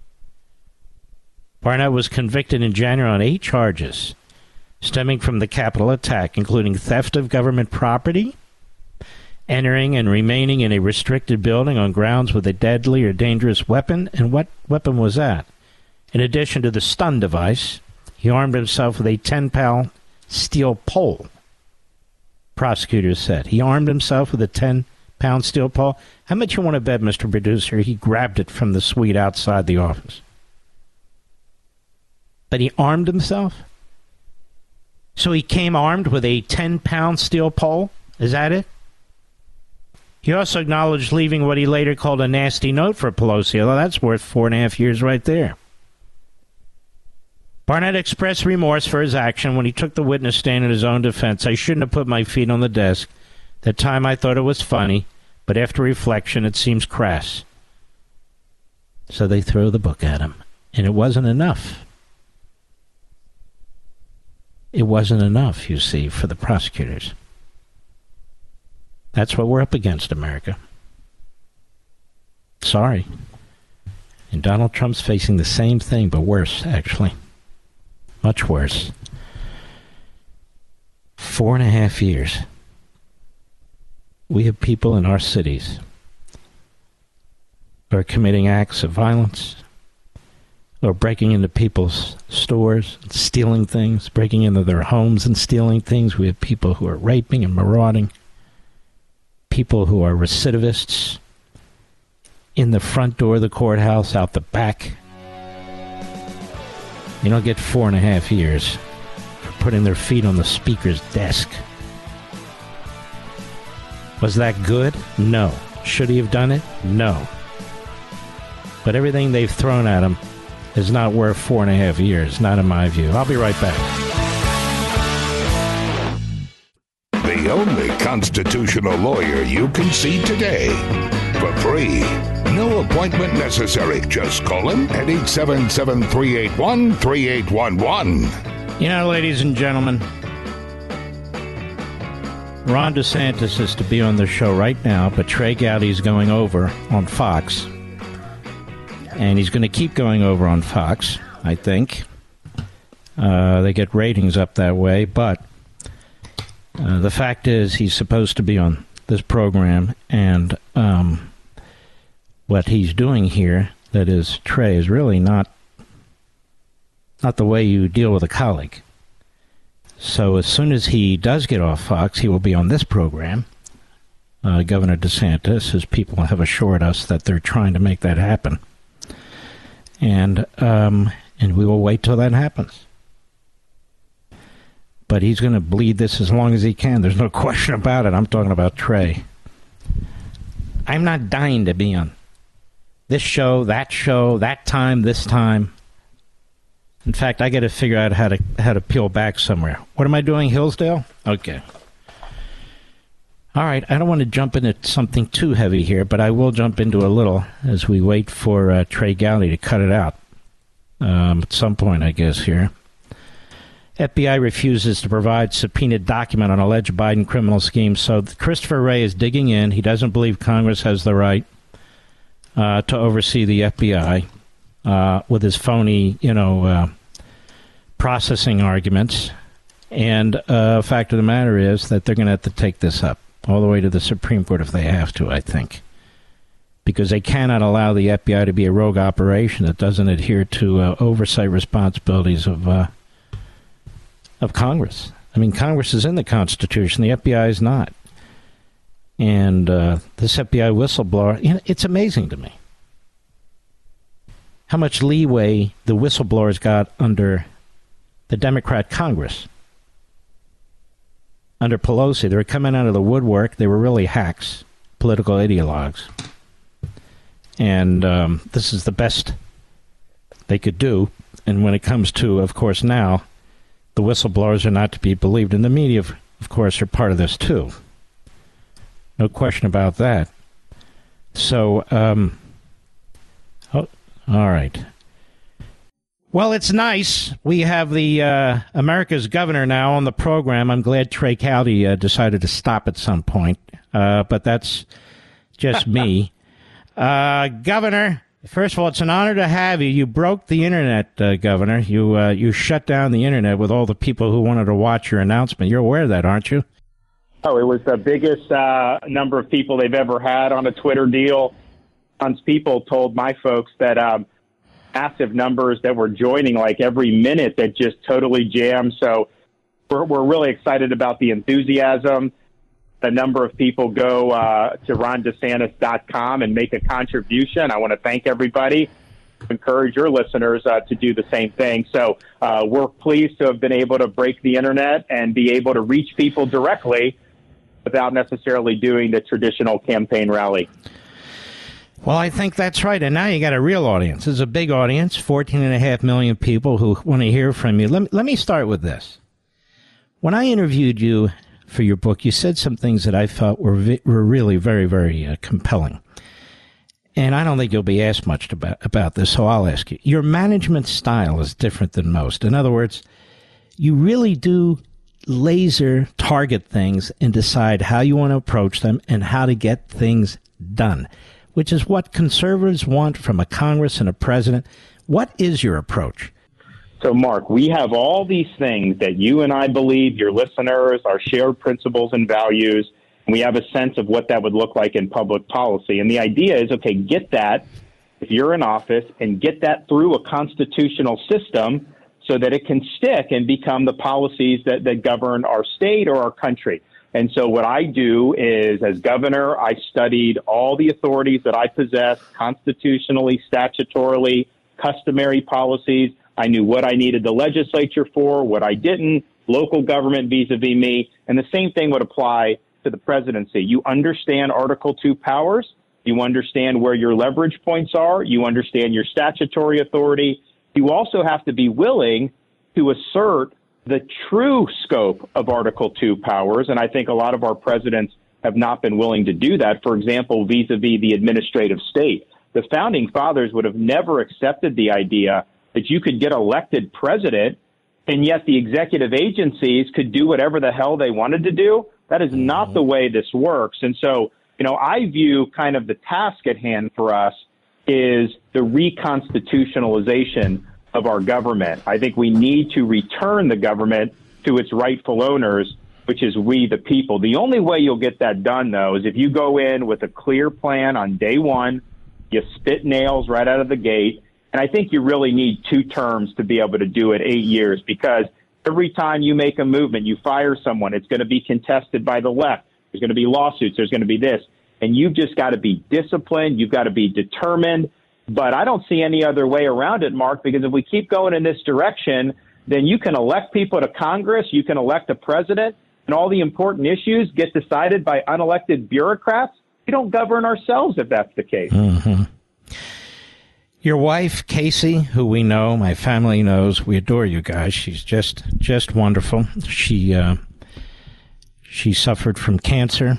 Barnett was convicted in January on 8 charges stemming from the Capitol attack, including theft of government property, entering and remaining in a restricted building on grounds with a deadly or dangerous weapon. And what weapon was that? In addition to the stun device, he armed himself with a 10-pound steel pole, prosecutors said. He armed himself with a 10-pound steel pole. How much you want to bet, Mr. Producer, he grabbed it from the suite outside the office? But he armed himself? So he came armed with a 10-pound steel pole? Is that it? He also acknowledged leaving what he later called a nasty note for Pelosi, although that's worth 4.5 years right there. Barnett expressed remorse for his action when he took the witness stand in his own defense. I shouldn't have put my feet on the desk. That time I thought it was funny, but after reflection it seems crass. So they throw the book at him, and it wasn't enough. It wasn't enough, you see, for the prosecutors. That's what we're up against, America. Sorry. And Donald Trump's facing the same thing, but worse, actually. Much worse. 4.5 years. We have people in our cities who are committing acts of violence, or breaking into people's stores, and stealing things, breaking into their homes and stealing things. We have people who are raping and marauding. People who are recidivists in the front door of the courthouse, out the back. You don't get 4.5 years for putting their feet on the speaker's desk. Was that good? No. Should he have done it? No. But everything they've thrown at him is not worth 4.5 years, not in my view. I'll be right back. The only constitutional lawyer you can see today. For free. No appointment necessary. Just call him at 877-381-3811. You know, ladies and gentlemen, Ron DeSantis is to be on the show right now, but Trey Gowdy's going over on Fox. And he's going to keep going over on Fox, I think. They get ratings up that way, but the fact is he's supposed to be on this program, and what he's doing here, that is, Trey, is really not the way you deal with a colleague. So as soon as he does get off Fox, he will be on this program, Governor DeSantis, as people have assured us that they're trying to make that happen. And we will wait till that happens. But he's going to bleed this as long as he can. There's no question about it. I'm talking about Trey. I'm not dying to be on this show, that time, this time. In fact, I got to figure out how to peel back somewhere. What am I doing, Hillsdale? Okay. All right, I don't want to jump into something too heavy here, but I will jump into a little as we wait for Trey Gowdy to cut it out at some point, I guess, here. FBI refuses to provide subpoenaed document on alleged Biden criminal scheme, so Christopher Wray is digging in. He doesn't believe Congress has the right to oversee the FBI with his phony, processing arguments. And fact of the matter is that they're going to have to take this up all the way to the Supreme Court if they have to, I think. Because they cannot allow the FBI to be a rogue operation that doesn't adhere to oversight responsibilities of Congress. I mean, Congress is in the Constitution. The FBI is not. And this FBI whistleblower, it's amazing to me how much leeway the whistleblowers got under the Democrat Congress. Under Pelosi, they were coming out of the woodwork. They were really hacks, political ideologues. And this is the best they could do. And when it comes to, of course, now, the whistleblowers are not to be believed. And the media, of course, are part of this, too. No question about that. So, all right. Well, it's nice. We have the America's governor now on the program. I'm glad Trey Gowdy decided to stop at some point, but that's just me. Governor, first of all, it's an honor to have you. You broke the internet, Governor. You shut down the internet with all the people who wanted to watch your announcement. You're aware of that, aren't you? Oh, it was the biggest number of people they've ever had on a Twitter deal. Tons of people told my folks that massive numbers that were joining like every minute that just totally jammed. So we're really excited about the enthusiasm. The number of people go to RonDeSantis.com and make a contribution. I want to thank everybody. Encourage your listeners to do the same thing. So we're pleased to have been able to break the internet and be able to reach people directly without necessarily doing the traditional campaign rally. Well, I think that's right. And now you got a real audience. There's a big audience, 14.5 million people who want to hear from you. Let me start with this. When I interviewed you for your book, you said some things that I felt were really very, very compelling. And I don't think you'll be asked much about this, so I'll ask you. Your management style is different than most. In other words, you really do laser target things and decide how you want to approach them and how to get things done, which is what conservatives want from a Congress and a president. What is your approach? So, Mark, we have all these things that you and I believe, your listeners, our shared principles and values. We have a sense of what that would look like in public policy. And the idea is, okay, get that if you're in office and get that through a constitutional system so that it can stick and become the policies that govern our state or our country. And so what I do is, as governor, I studied all the authorities that I possess constitutionally, statutorily, customary policies. I knew what I needed the legislature for, what I didn't, local government vis-a-vis me. And the same thing would apply to the presidency. You understand Article 2 powers. You understand where your leverage points are. You understand your statutory authority. You also have to be willing to assert the true scope of Article 2 powers. And I think a lot of our presidents have not been willing to do that. For example, vis-a-vis the administrative state. The founding fathers would have never accepted the idea that you could get elected president and yet the executive agencies could do whatever the hell they wanted to do. That is not the way this works. And so, I view kind of the task at hand for us is the reconstitutionalization of our government. I think we need to return the government to its rightful owners, which is we, the people. The only way you'll get that done, though, is if you go in with a clear plan on day one, you spit nails right out of the gate. And I think you really need 2 terms to be able to do it 8 years, because every time you make a movement, you fire someone, it's going to be contested by the left. There's going to be lawsuits. There's going to be this. And you've just got to be disciplined. You've got to be determined. But I don't see any other way around it, Mark, because if we keep going in this direction, then you can elect people to Congress, you can elect a president, and all the important issues get decided by unelected bureaucrats. We don't govern ourselves if that's the case. Mm-hmm. Your wife, Casey, who we know, my family knows, we adore you guys. She's just wonderful. She suffered from cancer.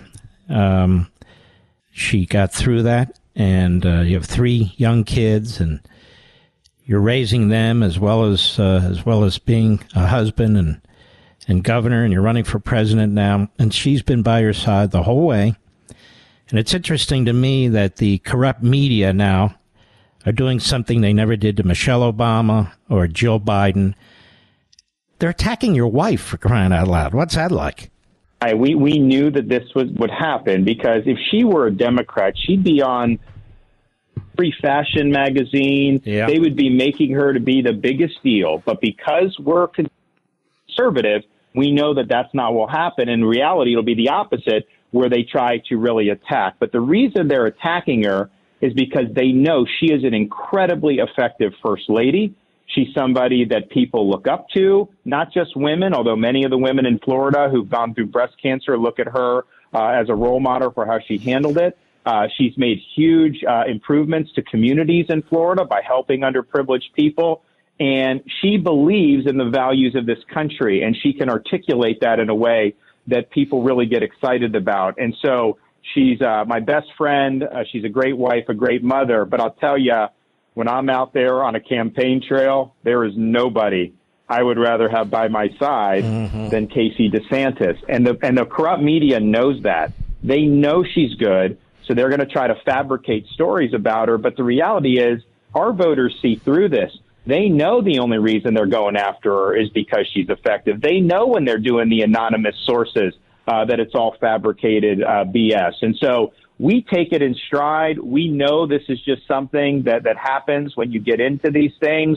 She got through that, and you have 3 young kids, and you're raising them as well as being a husband and governor, and you're running for president now. And she's been by your side the whole way. And it's interesting to me that the corrupt media now are doing something they never did to Michelle Obama or Jill Biden. They're attacking your wife, for crying out loud. What's that like? We knew that this would happen, because if she were a Democrat, she'd be on Free Fashion magazine. Yeah. They would be making her to be the biggest deal. But because we're conservative, we know that that's not what will happen. In reality, it'll be the opposite, where they try to really attack. But the reason they're attacking her is because they know she is an incredibly effective first lady. She's somebody that people look up to, not just women, although many of the women in Florida who've gone through breast cancer look at her as a role model for how she handled it. She's made huge improvements to communities in Florida by helping underprivileged people. And she believes in the values of this country, and she can articulate that in a way that people really get excited about. And so she's my best friend. She's a great wife, a great mother. But I'll tell you, when I'm out there on a campaign trail, there is nobody I would rather have by my side than Casey DeSantis. And the corrupt media knows that. They know she's good, so they're going to try to fabricate stories about her. But the reality is our voters see through this. They know the only reason they're going after her is because she's effective. They know when they're doing the anonymous sources that it's all fabricated BS. And so we take it in stride. We know this is just something that happens when you get into these things.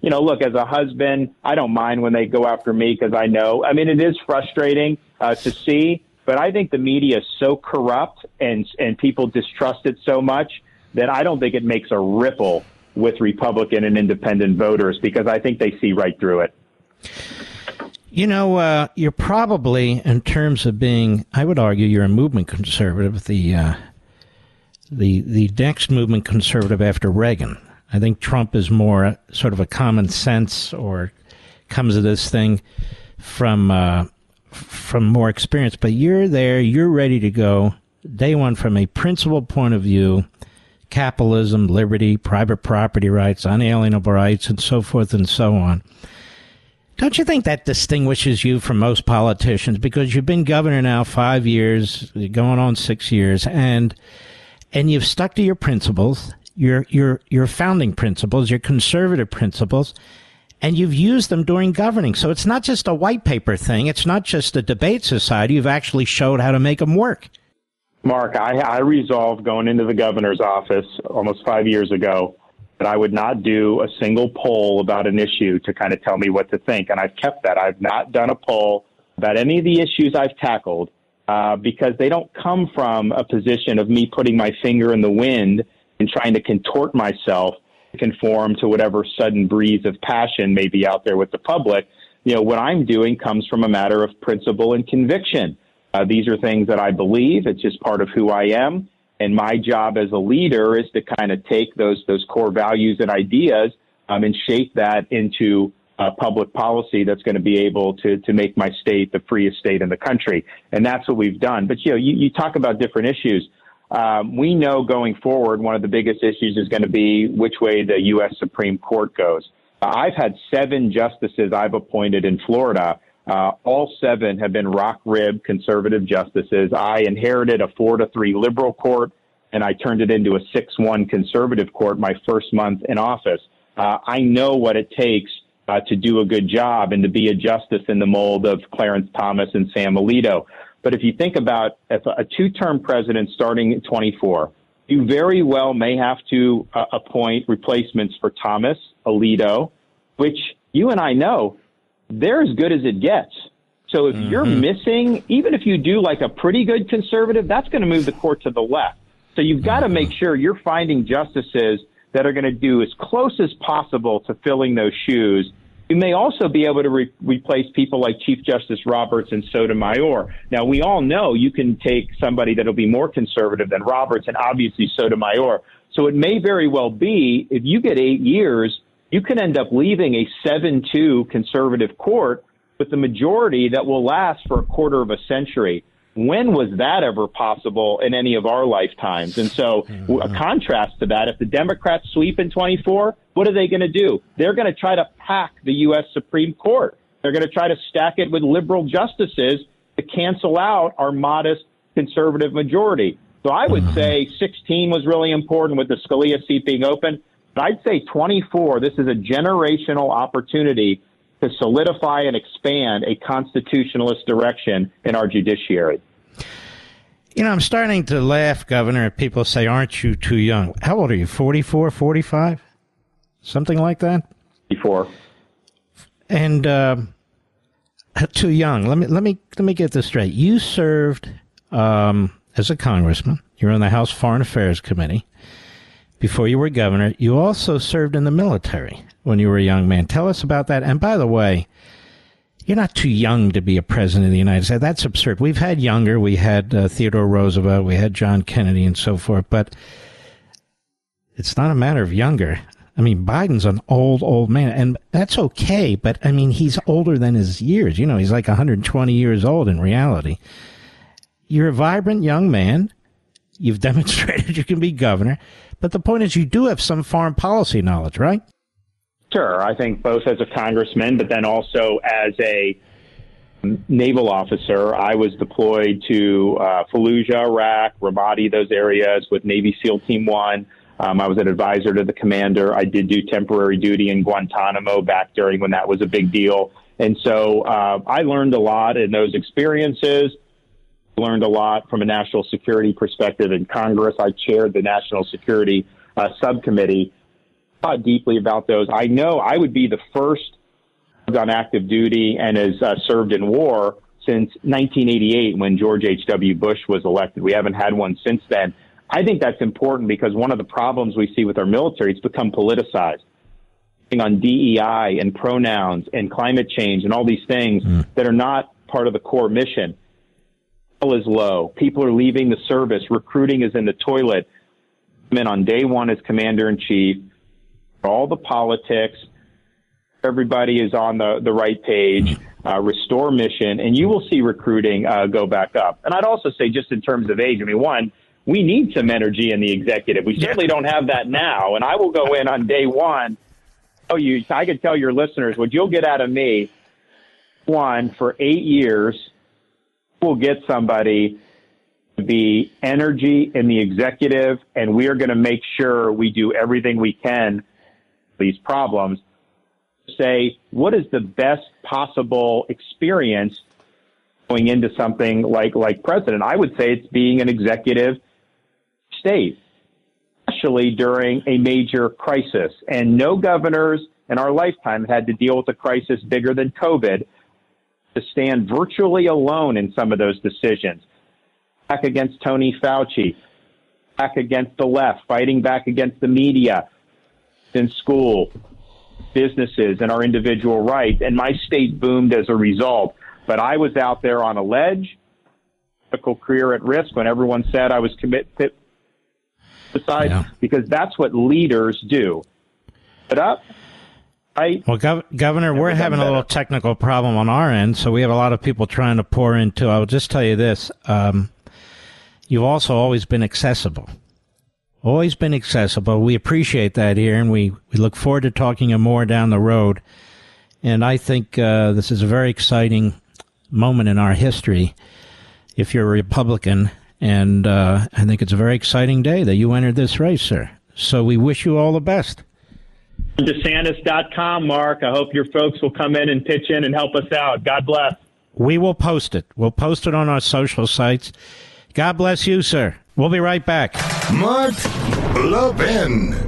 look, as a husband, I don't mind when they go after me because I know, it is frustrating to see, but I think the media is so corrupt and people distrust it so much that I don't think it makes a ripple with Republican and independent voters because I think they see right through it. You're probably, in terms of being, I would argue you're a movement conservative, the next movement conservative after Reagan. I think Trump is more sort of a common sense or comes to this thing from more experience. But you're there, you're ready to go day one from a principled point of view, capitalism, liberty, private property rights, unalienable rights, and so forth and so on. Don't you think that distinguishes you from most politicians? Because you've been governor now 5 years, going on 6 years, and you've stuck to your principles, your founding principles, your conservative principles, and you've used them during governing. So it's not just a white paper thing. It's not just a debate society. You've actually showed how to make them work. Mark, I resolved going into the governor's office almost 5 years ago that I would not do a single poll about an issue to kind of tell me what to think. And I've kept that. I've not done a poll about any of the issues I've tackled because they don't come from a position of me putting my finger in the wind and trying to contort myself to conform to whatever sudden breeze of passion may be out there with the public. What I'm doing comes from a matter of principle and conviction. These are things that I believe. It's just part of who I am. And my job as a leader is to kind of take those core values and ideas and shape that into public policy that's going to be able to make my state the freest state in the country. And that's what we've done. But, you talk about different issues. We know going forward, one of the biggest issues is going to be which way the U.S. Supreme Court goes. I've had 7 justices I've appointed in Florida. All 7 have been rock-ribbed conservative justices. I inherited a 4-3 liberal court, and I turned it into a 6-1 conservative court my first month in office. I know what it takes to do a good job and to be a justice in the mold of Clarence Thomas and Sam Alito. But if you think about if a 2-term president starting in 24, you very well may have to appoint replacements for Thomas, Alito, which you and I know they're as good as it gets. So if you're missing, even if you do like a pretty good conservative, that's going to move the court to the left. So you've got to make sure you're finding justices that are going to do as close as possible to filling those shoes. You may also be able to replace people like Chief Justice Roberts and Sotomayor. Now, we all know you can take somebody that'll be more conservative than Roberts and obviously Sotomayor. So it may very well be if you get 8 years, you can end up leaving a 7-2 conservative court with the majority that will last for a quarter of a century. When was that ever possible in any of our lifetimes? And so a contrast to that, if the Democrats sweep in 24, what are they going to do? They're going to try to pack the U.S. Supreme Court. They're going to try to stack it with liberal justices to cancel out our modest conservative majority. So I would say 16 was really important with the Scalia seat being open. But I'd say 24, this is a generational opportunity to solidify and expand a constitutionalist direction in our judiciary. I'm starting to laugh, Governor, if people say, aren't you too young? How old are you, 44, 45? Something like that? 44. And too young. Let me get this straight. You served as a congressman. You were on the House Foreign Affairs Committee. Before you were governor, you also served in the military when you were a young man. Tell us about that. And by the way, you're not too young to be a president of the United States. That's absurd. We've had younger. We had Theodore Roosevelt. We had John Kennedy and so forth. But it's not a matter of younger. I mean, Biden's an old man. And that's okay. But, I mean, he's older than his years. He's like 120 years old in reality. You're a vibrant young man. You've demonstrated you can be governor. But the point is you do have some foreign policy knowledge, right? Sure. I think both as a congressman, but then also as a naval officer. I was deployed to Fallujah, Iraq, Ramadi, those areas with Navy SEAL Team 1. I was an advisor to the commander. I did do temporary duty in Guantanamo back during when that was a big deal. And so I learned a lot in those experiences. Learned a lot from a national security perspective in Congress. I chaired the National Security Subcommittee. thought deeply about those. I know I would be the first on active duty and has served in war since 1988 when George H.W. Bush was elected. We haven't had one since then. I think that's important because one of the problems we see with our military, it's become politicized on DEI and pronouns and climate change and all these things that are not part of the core mission. Is low. People are leaving the service. Recruiting is in the toilet. Men on day one as commander-in-chief. All the politics. Everybody is on the right page. Restore mission, and you will see recruiting go back up. And I'd also say, just in terms of age, I mean, one, we need some energy in the executive. We certainly don't have that now. And I will go in on day one. I could tell your listeners what you'll get out of me. One, for 8 years, we'll get somebody to be energy in the executive, and we are going to make sure we do everything we can for these problems. Say, what is the best possible experience going into something like president? I would say it's being an executive state, especially during a major crisis. And no governors in our lifetime had to deal with a crisis bigger than COVID, to stand virtually alone in some of those decisions. Back against Tony Fauci, back against the left, fighting back against the media, in school, businesses, and our individual rights. And my state boomed as a result. But I was out there on a ledge, political career at risk when everyone said I was committed to because that's what leaders do. Put up. Well, Governor, we're having a little technical problem on our end, so we have a lot of people trying to pour into. I will just tell you this. You've also always been accessible. Always been accessible. We appreciate that here, and we look forward to talking to you more down the road. And I think this is a very exciting moment in our history if you're a Republican, and I think it's a very exciting day that you entered this race, sir. So we wish you all the best. DeSantis.com, Mark. I hope your folks will come in and pitch in and help us out. God bless. We will post it. We'll post it on our social sites. God bless you, sir. We'll be right back. Mark Levin.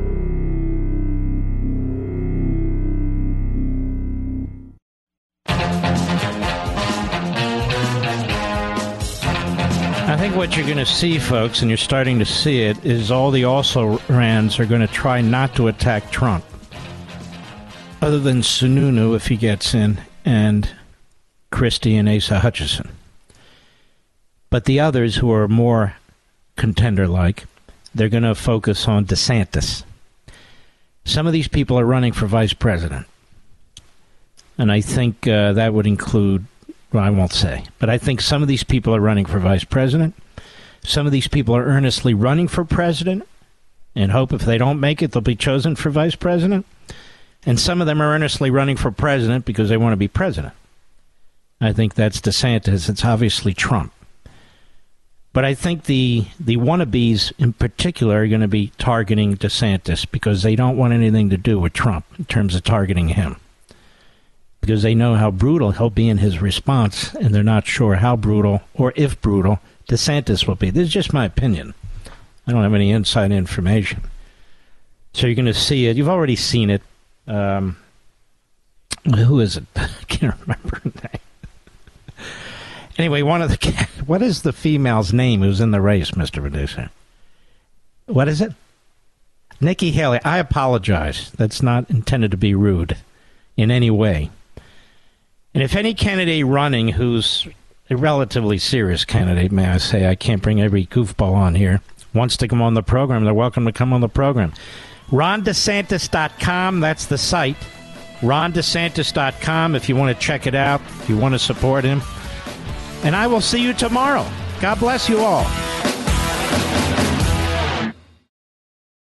I think what you're going to see, folks, and you're starting to see it, is all the also-rans are going to try not to attack Trump. Other than Sununu, if he gets in, and Christie and Asa Hutchinson. But the others who are more contender-like, they're going to focus on DeSantis. Some of these people are running for vice president. And I think that would include, well, I won't say, but I think some of these people are running for vice president. Some of these people are earnestly running for president and hope if they don't make it, they'll be chosen for vice president. And some of them are earnestly running for president because they want to be president. I think that's DeSantis. It's obviously Trump. But I think the wannabes in particular are going to be targeting DeSantis because they don't want anything to do with Trump in terms of targeting him. Because they know how brutal he'll be in his response, and they're not sure how brutal, or if brutal, DeSantis will be. This is just my opinion. I don't have any inside information. So you're going to see it. You've already seen it. Who is it? I can't remember her name. Anyway, what is the female's name who's in the race, Mr. Producer? What is it? Nikki Haley. I apologize. That's not intended to be rude in any way. And if any candidate running who's a relatively serious candidate, may I say, I can't bring every goofball on here, wants to come on the program, they're welcome to come on the program. RonDeSantis.com, that's the site. RonDeSantis.com if you want to check it out, if you want to support him. And I will see you tomorrow. God bless you all.